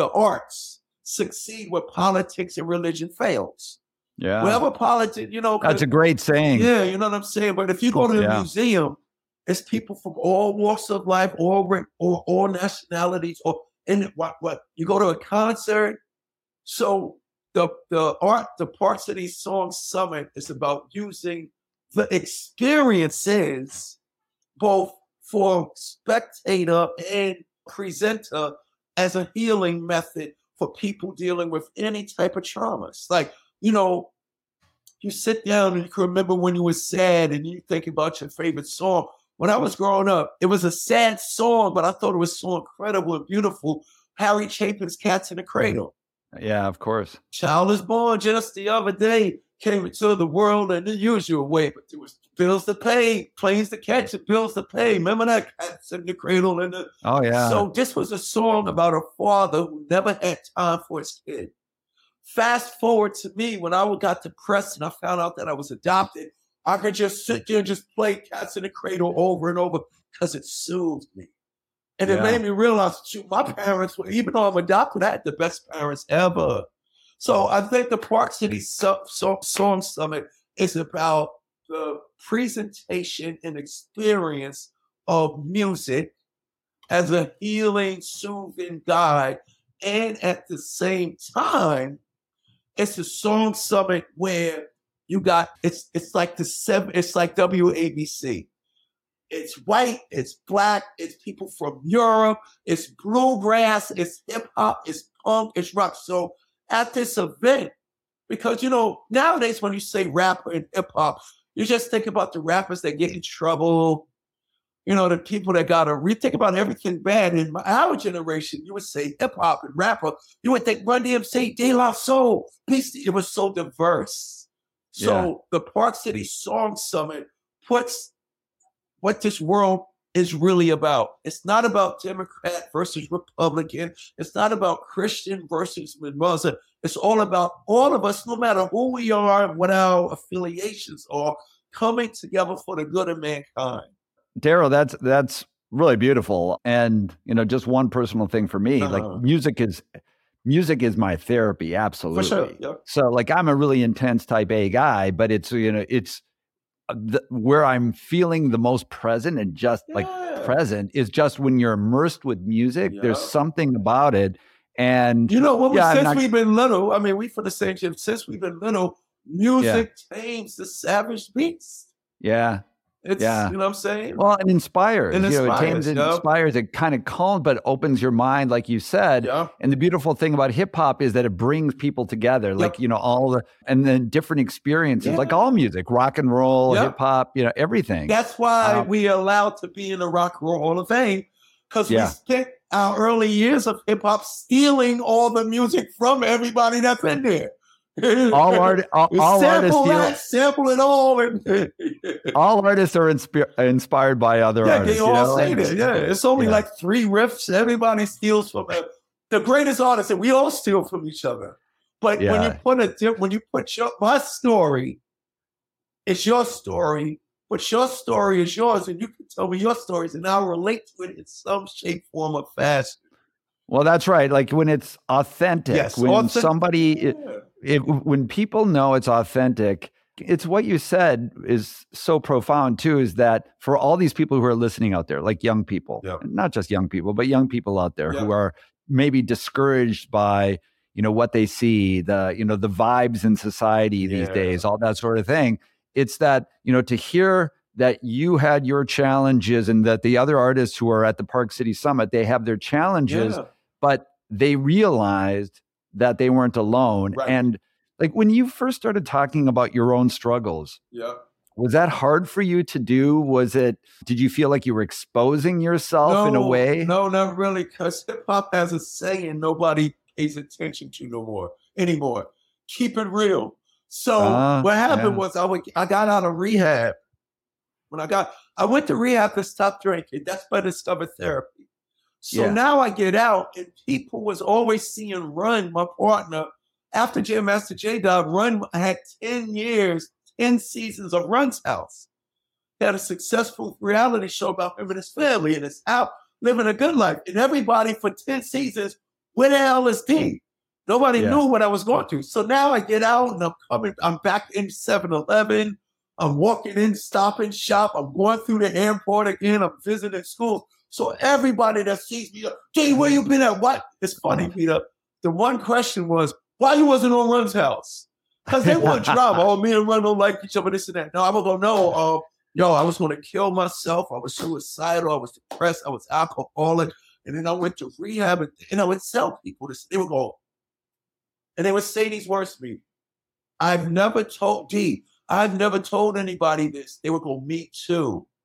where politics and religion fails. Yeah. Wherever politics, that's a great saying. Yeah, you know what I'm saying? But if you go to a museum, it's people from all walks of life, all nationalities, what you go to a concert. So the Park City Song Summit is about using the experiences both for spectator and presenter as a healing method for people dealing with any type of traumas. Like, you sit down and you can remember when you were sad and you think about your favorite song. when I was growing up, it was a sad song, but I thought it was so incredible and beautiful. Harry Chapin's Cats in the Cradle. Yeah, of course. Child is born just the other day, came into the world in the usual way, but there was bills to pay, planes to catch, and bills to pay. Remember that? Cats in the Cradle. Oh, yeah. So this was a song about a father who never had time for his kid. Fast forward to me, when I got depressed and I found out that I was adopted, I could just sit there and just play Cats in the Cradle over and over because it soothed me. And it made me realize, shoot, my parents, even though I'm adopted, I had the best parents ever. So I think the Park City Song Summit is about the presentation and experience of music as a healing, soothing guide. And at the same time, it's a song summit where you got, it's like WABC. It's white, it's black, it's people from Europe, it's bluegrass, it's hip hop, it's punk, it's rock. So at this event, because, nowadays when you say rapper and hip hop, you just think about the rappers that get in trouble, the people that we think about everything bad. In our generation, you would say hip hop and rapper. You would think Run DMC, De La Soul. It was so diverse. So the Park City Song Summit puts what this world is really about. It's not about Democrat versus Republican. It's not about Christian versus Muslim. It's all about all of us, no matter who we are and what our affiliations are, coming together for the good of mankind. Daryl, that's really beautiful. And, just one personal thing for me, like music is my therapy. Absolutely. For sure. Yeah. So I'm a really intense type A guy, but it's where I'm feeling the most present and just present is just when you're immersed with music. Yeah. There's something about it. And we've been little, we for the same shit, since we've been little, music tames the savage beast. Yeah. It's, you know what I'm saying? Well, it inspires. It tames, it inspires. It kind of calms, but opens your mind, like you said. Yeah. And the beautiful thing about hip hop is that it brings people together, and then different experiences, like all music, rock and roll, hip hop, everything. That's why we are allowed to be in the Rock and Roll Hall of Fame, because we spent our early years of hip hop stealing all the music from everybody that's in there. All artists sample it all. All artists are inspired by other artists. They all say that. Yeah, it's only like 3 riffs. Everybody steals from it. The greatest artists, and we all steal from each other. But when you put my story, it's your story. But your story is yours, and you can tell me your stories, and I'll relate to it in some shape, form, or fashion. Well, that's right. Like when it's authentic, when people know it's authentic, it's what you said is so profound too, is that for all these people who are listening out there, like young people, not just young people, but young people out there who are maybe discouraged by, what they see, the vibes in society these days, all that sort of thing. It's that, to hear that you had your challenges and that the other artists who are at the Park City Summit, they have their challenges, but they realized that they weren't alone. Right. And like when you first started talking about your own struggles, was that hard for you to do? Did you feel like you were exposing yourself in a way? No, not really. Because hip hop has a saying nobody pays attention to anymore. Keep it real. So what happened was I got out of rehab. I went to rehab to stop drinking. That's why I discovered therapy. So now I get out, and people was always seeing Run, my partner. After Jam Master J died, Run had 10 years, 10 seasons of Run's house. He had a successful reality show about him and his family, and it's out living a good life. And everybody for 10 seasons, where the hell is D? Nobody knew what I was going through. So now I get out, and I'm back in 7-Eleven. I'm walking in, Stop and Shop. I'm going through the airport again. I'm visiting schools. So everybody that sees me, Jay, where you been at? What? It's funny, Peter. The one question was, why you wasn't on Run's house? Because they want drama. Oh, me and Run don't like each other, this and that. No, I'm going to go, no, I was going to kill myself. I was suicidal. I was depressed. I was alcoholic. And then I went to rehab, and I would tell people this. They would go, and they would say these words to me. I've never told anybody this. They would go, me too.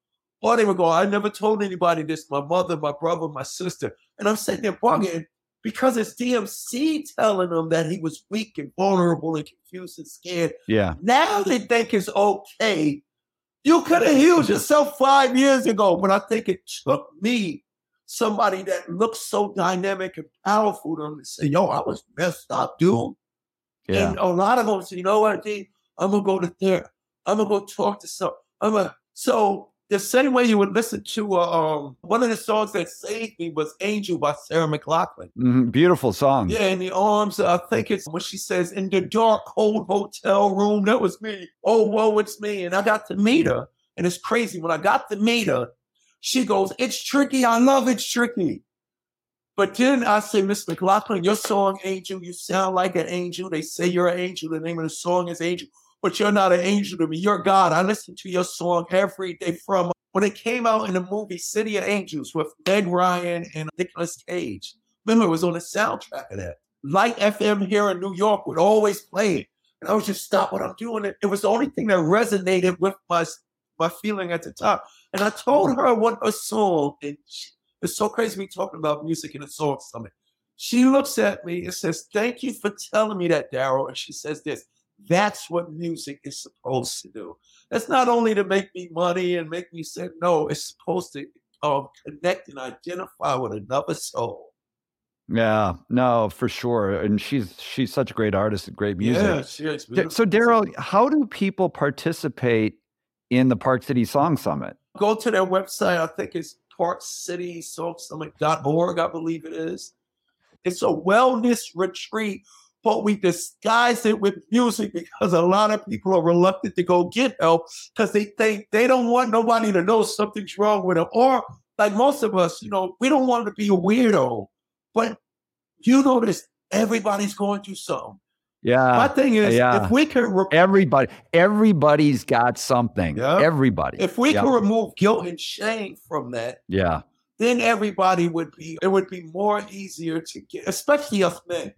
Or they would go, I never told anybody this, my mother, my brother, my sister. And I'm sitting there bugging because it's DMC telling them that he was weak and vulnerable and confused and scared. Yeah. Now they think it's okay. You could have healed yourself 5 years ago, but I think it took me, somebody that looks so dynamic and powerful, to say, yo, I was messed up, dude. Yeah. And a lot of them say, you know what, D? I'm going to go to therapy. I'm going to go talk to someone. So the same way you would listen to one of the songs that saved me was Angel by Sarah McLachlan. Mm-hmm. Beautiful song. Yeah, in the arms, I think it's when she says, in the dark, cold hotel room, that was me. Oh, whoa, it's me. And I got to meet her. And it's crazy. When I got to meet her, she goes, it's tricky. I love It's Tricky. But then I say, Miss McLachlan, your song, Angel, you sound like an angel. They say you're an angel. The name of the song is Angel. But you're not an angel to me. You're God. I listen to your song every day from when it came out in the movie City of Angels with Meg Ryan and Nicolas Cage. Remember, it was on the soundtrack of that. Light FM here in New York would always play it. And I would just stop what I'm doing. It was the only thing that resonated with my feeling at the time. And I told her what her song, and it's so crazy me talking about music in a song summit. She looks at me and says, thank you for telling me that, Daryl. And she says this, that's what music is supposed to do. That's not only to make me money and make me say, no, it's supposed to connect and identify with another soul. Yeah, no, for sure. And she's such a great artist and great music. Yeah, she is. So Daryl, how do people participate in the Park City Song Summit? Go to their website. I think it's parkcitysongsummit.org, I believe it is. It's a wellness retreat, but we disguise it with music because a lot of people are reluctant to go get help because they think they don't want nobody to know something's wrong with them. Or like most of us, we don't want to be a weirdo, but this, everybody's going through something. Yeah. My thing is, if we can... everybody's got something. Yeah. Everybody. If we can remove guilt and shame from that, then everybody it would be more easier to get, especially us men.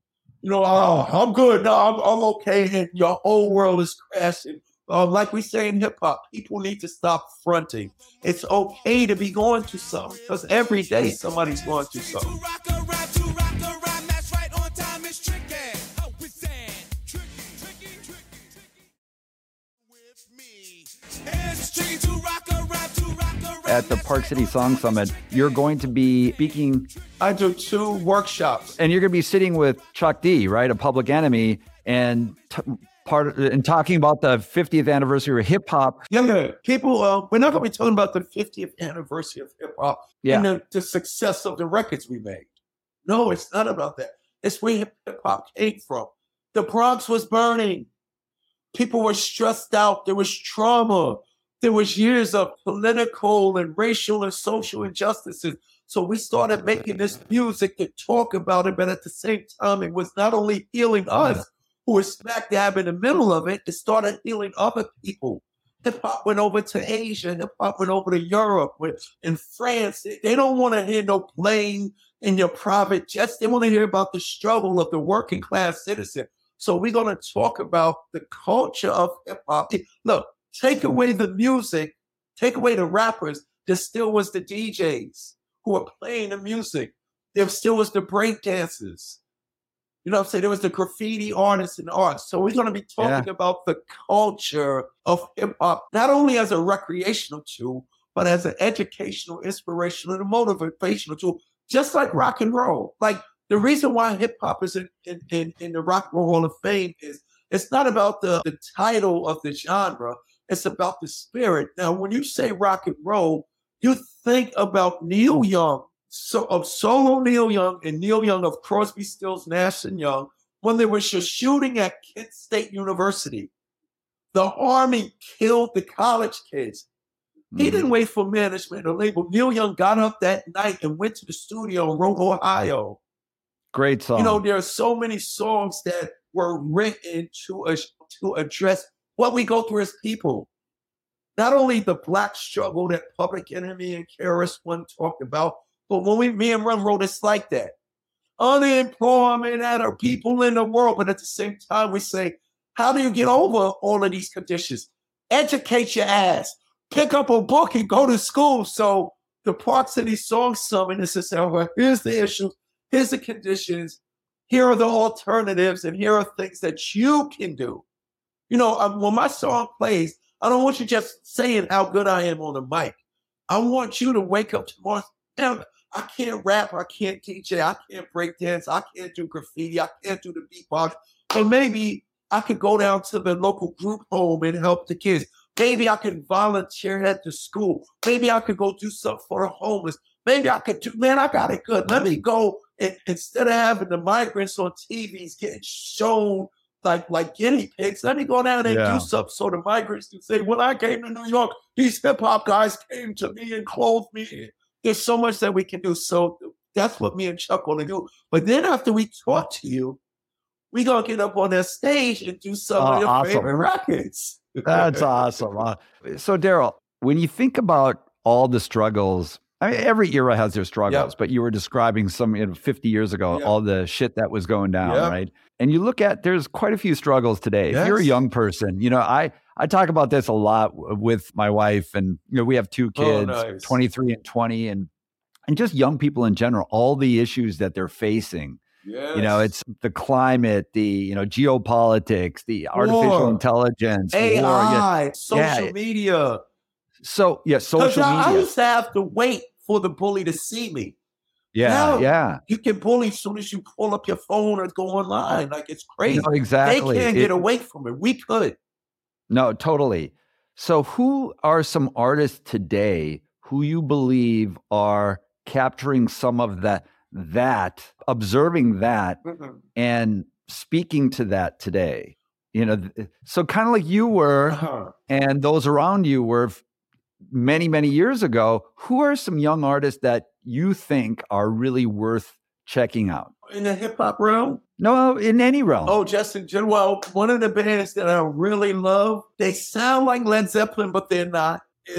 I'm good. No, I'm okay. And your whole world is crashing. Like we say in hip hop, people need to stop fronting. It's okay to be going through something because every day somebody's going through something. At the Park City Song Summit, you're going to be speaking. I do 2 workshops. And you're going to be sitting with Chuck D, right? A Public Enemy, and talking about the 50th anniversary of hip hop. Yeah, people, we're not going to be talking about the 50th anniversary of hip hop and the success of the records we made. No, it's not about that. It's where hip hop came from. The Bronx was burning. People were stressed out. There was trauma. There was years of political and racial and social injustices. So we started making this music to talk about it, but at the same time, it was not only healing us, who were smack dab in the middle of it, it started healing other people. Hip-hop went over to Asia, hip-hop went over to Europe, in France. They don't want to hear no playing in your private jets. They want to hear about the struggle of the working class citizen. So we're going to talk about the culture of hip-hop. Look, take away the music, take away the rappers, there still was the DJs who were playing the music. There still was the break dancers. You know what I'm saying? There was the graffiti artists and art. So we're going to be talking about the culture of hip hop, not only as a recreational tool, but as an educational, inspirational, and motivational tool, just like rock and roll. Like the reason why hip hop is in the Rock and Roll Hall of Fame is it's not about the title of the genre. It's about the spirit. Now, when you say rock and roll, you think about Neil Young, of solo Neil Young and Neil Young of Crosby, Stills, Nash & Young, when there was a shooting at Kent State University. The Army killed the college kids. He didn't wait for management or label. Neil Young got up that night and went to the studio and wrote Ohio. Great song. There are so many songs that were written to address what we go through as people. Not only the Black struggle that Public Enemy and KRS-One talked about, but when me and Run wrote, it's like that. Unemployment at our people in the world, but at the same time, we say, how do you get over all of these conditions? Educate your ass. pick up a book and go to school. So the Park City Song Summit is to say, well, here's the issues, here's the conditions, here are the alternatives, and here are things that you can do. You know, when my song plays, I don't want you just saying how good I am on the mic. I want you to wake up tomorrow. Damn, I can't rap, I can't DJ, I can't break dance, I can't do graffiti, I can't do the beatbox. But maybe I could go down to the local group home and help the kids. Maybe I could volunteer at the school. Maybe I could go do something for the homeless. Maybe I could do, man, I got it good. Let me go, and instead of having the migrants on TVs getting shown like guinea pigs, let me go down and do something so the migrants can say, when I came to New York, these hip-hop guys came to me and clothed me. There's so much that we can do. So that's what me and Chuck want to do. But then after we talk to you, we going to get up on that stage and do some of your favorite records. That's awesome. So, Daryl, when you think about all the struggles, I mean, every era has their struggles, but you were describing some 50 years ago, all the shit that was going down, right? And you look at, there's quite a few struggles today. If you're a young person, you know, I talk about this a lot with my wife, and, you know, we have two kids, 23 and 20, and just young people in general, all the issues that they're facing. You know, it's the climate, the, you know, geopolitics, the artificial intelligence, AI, social media. So, social media. I used to have to wait for the bully to see me. Now, you can bully as soon as you pull up your phone or go online. Like, it's crazy. No, exactly. They can't get away from it. We could. No, totally. So who are some artists today who you believe are capturing some of that, observing that, and speaking to that today? You know, so kind of like you were, and those around you were many, many years ago. Who are some young artists that you think are really worth checking out? In the hip hop realm? No, in any realm. Oh, just in general. Well, one of the bands that I really love, they sound like Led Zeppelin, but they're not.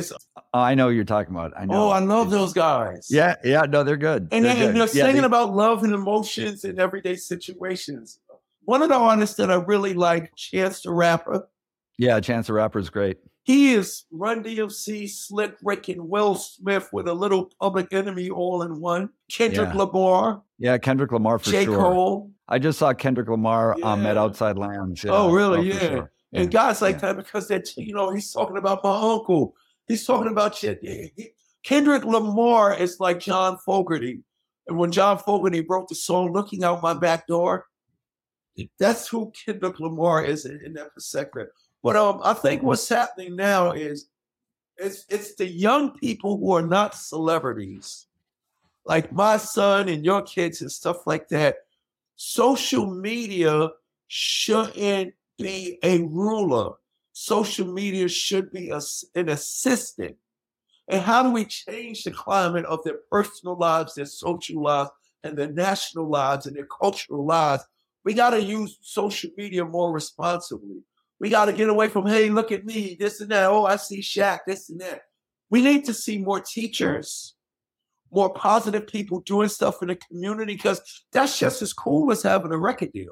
I know who you're talking about. I know. Oh, I love those guys. Yeah. No, they're good. And they're singing about love and emotions in everyday situations. One of the artists that I really like, Chance the Rapper. Yeah, Chance the Rapper is great. He is Run DMC, Slick Rick, and Will Smith with a little Public Enemy all in one. Kendrick Lamar. Yeah, Kendrick Lamar for sure. J. Cole. I just saw Kendrick Lamar at Outside Lounge. Yeah. Oh, really? Sure. And guys like that, because you know, he's talking about my uncle. He's talking about shit. Kendrick Lamar is like John Fogerty. And when John Fogerty wrote the song Looking Out My Back Door, that's who Kendrick Lamar is in that perspective. But I think what's happening now is it's the young people who are not celebrities, like my son and your kids and stuff like that. Social media shouldn't be a ruler. Social media should be an assistant. And how do we change the climate of their personal lives, their social lives, and their national lives and their cultural lives? We got to use social media more responsibly. We got to get away from, hey, look at me, this and that. Oh, I see Shaq, this and that. We need to see more teachers, more positive people doing stuff in the community, because that's just as cool as having a record deal.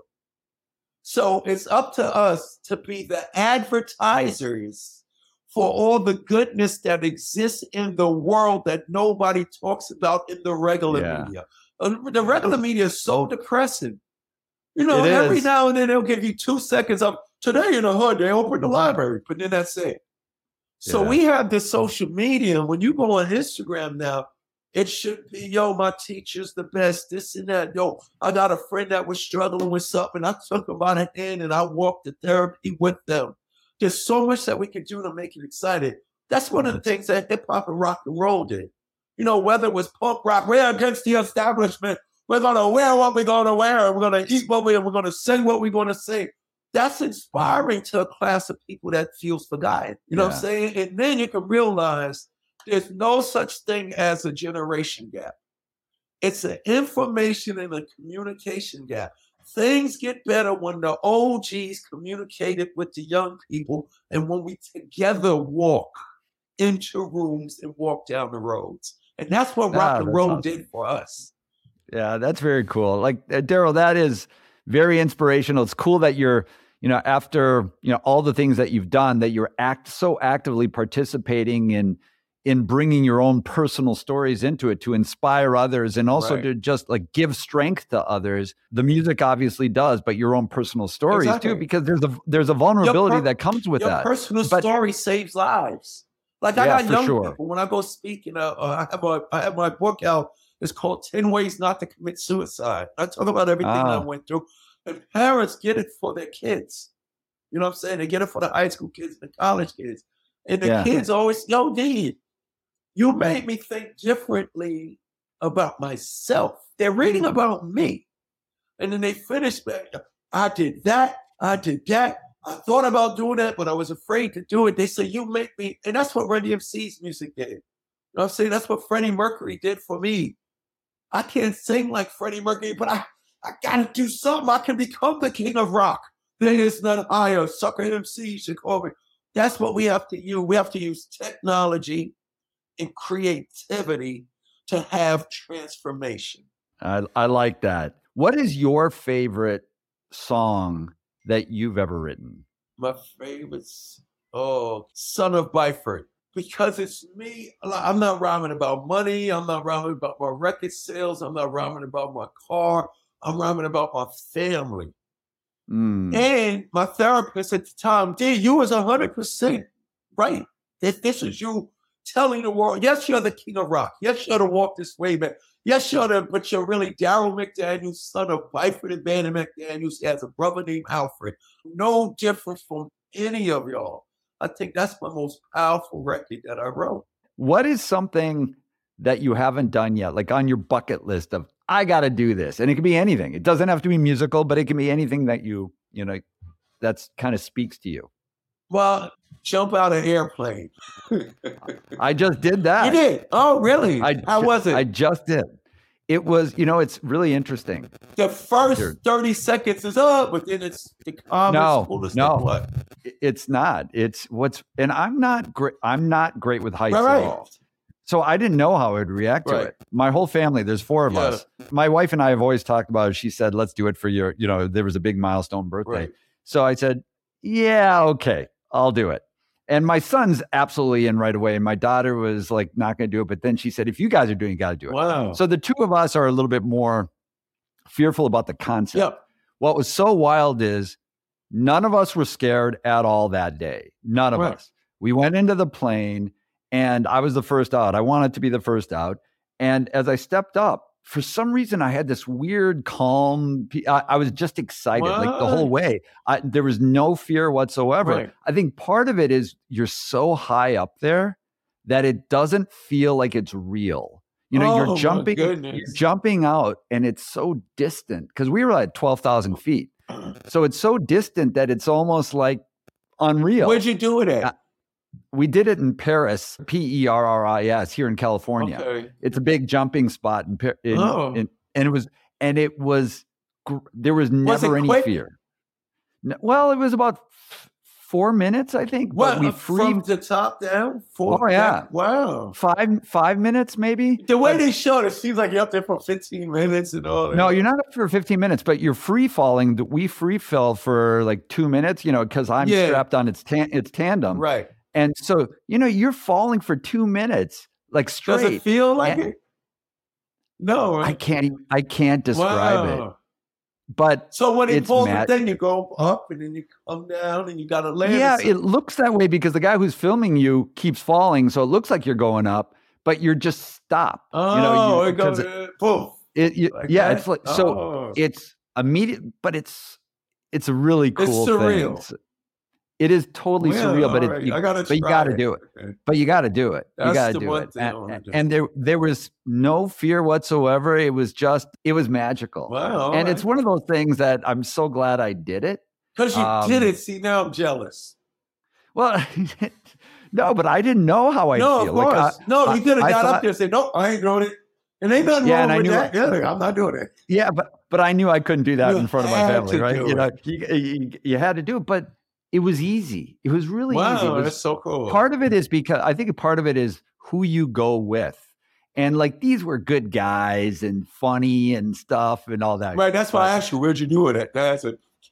So it's up to us to be the advertisers for all the goodness that exists in the world that nobody talks about in the regular media. The regular media is so depressing. You know, every now and then they'll give you 2 seconds of, today in the hood, they opened the library, but then that's it. So we have this social media. When you go on Instagram now, it should be, yo, my teacher's the best, this and that. Yo, I got a friend that was struggling with something. I took them by the hand and I walked to therapy with them. There's so much that we can do to make it exciting. That's one of the things that hip hop and rock and roll did. You know, whether it was punk rock, we're against the establishment. We're going to wear what we're going to wear. We're going to eat what we're going to sing what we're going to sing. That's inspiring to a class of people that feels forgotten. You know what I'm saying? And then you can realize there's no such thing as a generation gap. It's an information and a communication gap. Things get better when the OGs communicated with the young people and when we together walk into rooms and walk down the roads. And that's what rock and roll did for us. Yeah, that's very cool. Like, Daryl, that is very inspirational. It's cool that you're after, all the things that you've done, that you're so actively participating in bringing your own personal stories into it to inspire others and also to just like give strength to others. The music obviously does, but your own personal stories too, because there's a vulnerability that comes with that. Your personal story saves lives. Like I got young people when I go speak, I have my book out. It's called 10 Ways Not to Commit Suicide. I talk about everything I went through. And parents get it for their kids. You know what I'm saying? They get it for the high school kids and the college kids. And the kids always, D, you made me think differently about myself. They're reading about me. And then they finish back. I did that. I thought about doing that, but I was afraid to do it. They say, you make me. And that's what Run DMC's music did. You know what I'm saying? That's what Freddie Mercury did for me. I can't sing like Freddie Mercury, but I got to do something. I can become the king of rock. Then it's not higher. Sucker MC should call me. That's what we have to use. We have to use technology and creativity to have transformation. I like that. What is your favorite song that you've ever written? My favorite's, Son of Byford. Because it's me. I'm not rhyming about money. I'm not rhyming about my record sales. I'm not rhyming about my car. I'm rhyming about my family. And my therapist at the time, D, you was 100% right. This is you telling the world, yes, you're the king of rock. Yes, you're the walk this way, man. Yes, but you're really Daryl McDaniels, son of Byford and Bandy McDaniels. He has a brother named Alfred. No different from any of y'all. I think that's my most powerful record that I wrote. What is something that you haven't done yet, like on your bucket list of, I got to do this? And it can be anything. It doesn't have to be musical, but it can be anything that that's kind of speaks to you. Well, jump out of an airplane. I just did that. You did? Oh, really? How was it? I just did. It was, it's really interesting. The first 30 seconds is up, but then it's the calmest. No, it's not. And I'm not great. I'm not great with heights at all. So I didn't know how I would react to it. My whole family, there's 4 of us. My wife and I have always talked about it. She said, let's do it for your, there was a big milestone birthday. Right. So I said, yeah, okay, I'll do it. And my son's absolutely in right away. And my daughter was like, not going to do it. But then she said, if you guys are doing it, you got to do it. Wow. So the 2 of us are a little bit more fearful about the concept. Yep. What was so wild is none of us were scared at all that day. None of us. We went into the plane and I was the first out. I wanted to be the first out. And as I stepped up, for some reason, I had this weird calm. I was just excited like the whole way. There was no fear whatsoever. Right. I think part of it is you're so high up there that it doesn't feel like it's real. You're jumping out and it's so distant because we were at 12,000 feet. So it's so distant that it's almost like unreal. Where'd you do it at? We did it in Paris, Perris, here in California. Okay. It's a big jumping spot there was never any fear. Well, it was about 4 minutes, I think. What? But we from the top down? 4? Oh, yeah. Wow. 5 minutes, maybe. The way they showed it seems like you're up there for 15 minutes and all that. No, you're not up for 15 minutes, but you're free falling. We free fell for like 2 minutes, because I'm strapped on its tandem. Right. And so, you're falling for 2 minutes, like straight. Does it feel like it? No. I can't describe it. But so when it pulls it, then you go up and then you come down and you got to land. Yeah, it looks that way because the guy who's filming you keeps falling. So it looks like you're going up, but you're just stopped. It goes poof. It's like, so it's immediate, but it's a really cool surreal thing. It is totally surreal, but you got to do it. Okay. But you got to do it. You got to do it. And there was no fear whatsoever. It was magical. Wow. And it's one of those things that I'm so glad I did it. Because you did it. See, now I'm jealous. Well, no, but I didn't know how I feel. Of course. You could have got up there and said, no, I ain't doing it. And ain't nothing wrong with that. I'm not doing it. Yeah, but I knew I couldn't do that in front of my family, right? You had to do it, but it was easy. It was really easy. Wow, that's so cool. Part of it is because I think part of it is who you go with. And like these were good guys and funny and stuff and all that. Right. That's why I asked you, where'd you do it at? That's a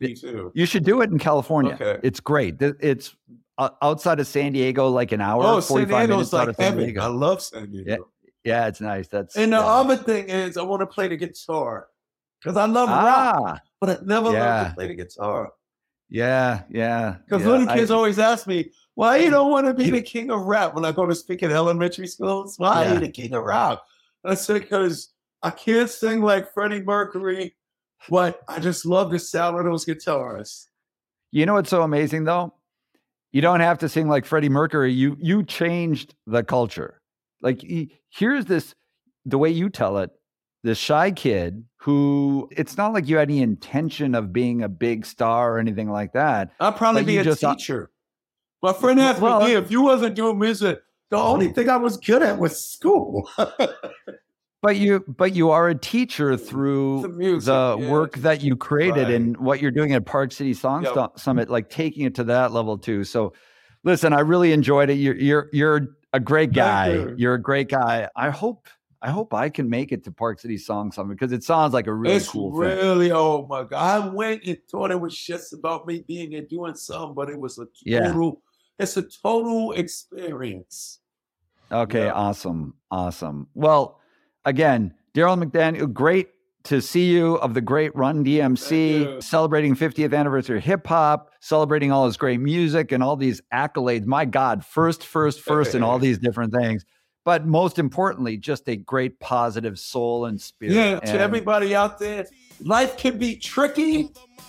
Me too. You should do it in California. Okay. It's great. It's outside of San Diego, like an hour, Oh, 45 San Diego's minutes out of like San heaven. Diego. I love San Diego. Yeah, it's nice. And the other thing is, I want to play the guitar because I love rock, but I never loved to play the guitar. Yeah. Because little kids always ask me, why you don't want to be the king of rap when I go to speak in elementary schools? Why are you the king of rap? And I said, because I can't sing like Freddie Mercury, but I just love the sound of those guitars. You know what's so amazing, though? You don't have to sing like Freddie Mercury. You changed the culture. Like, here's this, the way you tell it, this shy kid who, it's not like you had any intention of being a big star or anything like that. I'd probably be a teacher. My friend asked me, if you wasn't doing music, the only thing I was good at was school. But you are a teacher through the work that you created and what you're doing at Park City Song Summit, like taking it to that level too. So listen, I really enjoyed it. You're a great guy. You're a great guy. I hope I can make it to Park City Song Summit because it sounds like a really cool thing. Oh my God. I went and thought it was just about me being and doing something, but it was it's a total experience. Okay, awesome. Well, again, Darryl McDaniel, great to see you, of the great Run DMC, celebrating 50th anniversary of hip hop, celebrating all his great music and all these accolades. My God, first, and all these different things. But most importantly, just a great positive soul and spirit. Yeah, to everybody out there, life can be tricky,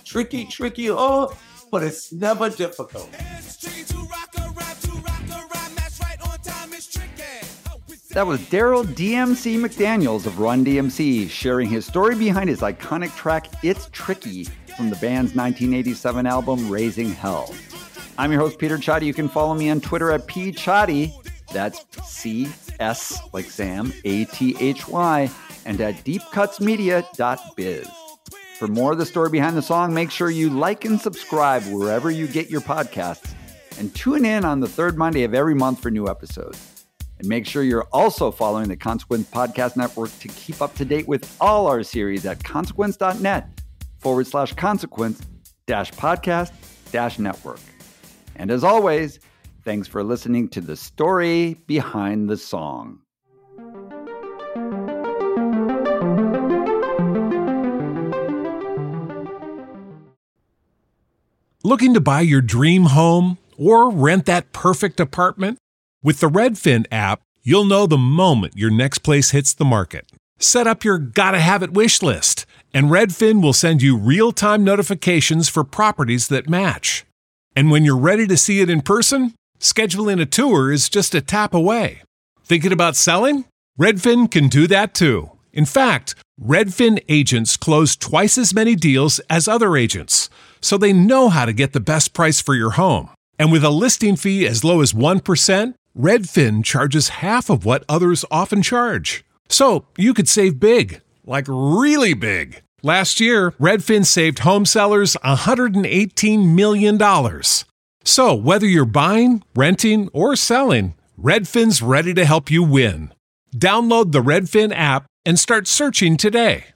but it's never difficult. That was Darryl DMC McDaniels of Run DMC sharing his story behind his iconic track, It's Tricky, from the band's 1987 album, Raising Hell. I'm your host, Peter Chatty. You can follow me on Twitter at pchatty, that's CS like Sam, ATHY, and at deepcutsmedia.biz. For more of the story behind the song, make sure you like and subscribe wherever you get your podcasts, and tune in on the third Monday of every month for new episodes. And make sure you're also following the Consequence Podcast Network to keep up to date with all our series at consequence.net/consequence-podcast-network. And as always, thanks for listening to the story behind the song. Looking to buy your dream home or rent that perfect apartment? With the Redfin app, you'll know the moment your next place hits the market. Set up your gotta-have-it wish list, and Redfin will send you real-time notifications for properties that match. And when you're ready to see it in person, scheduling a tour is just a tap away. Thinking about selling? Redfin can do that too. In fact, Redfin agents close twice as many deals as other agents, so they know how to get the best price for your home. And with a listing fee as low as 1%, Redfin charges half of what others often charge. So you could save big, like really big. Last year, Redfin saved home sellers $118 million. So whether you're buying, renting, or selling, Redfin's ready to help you win. Download the Redfin app and start searching today.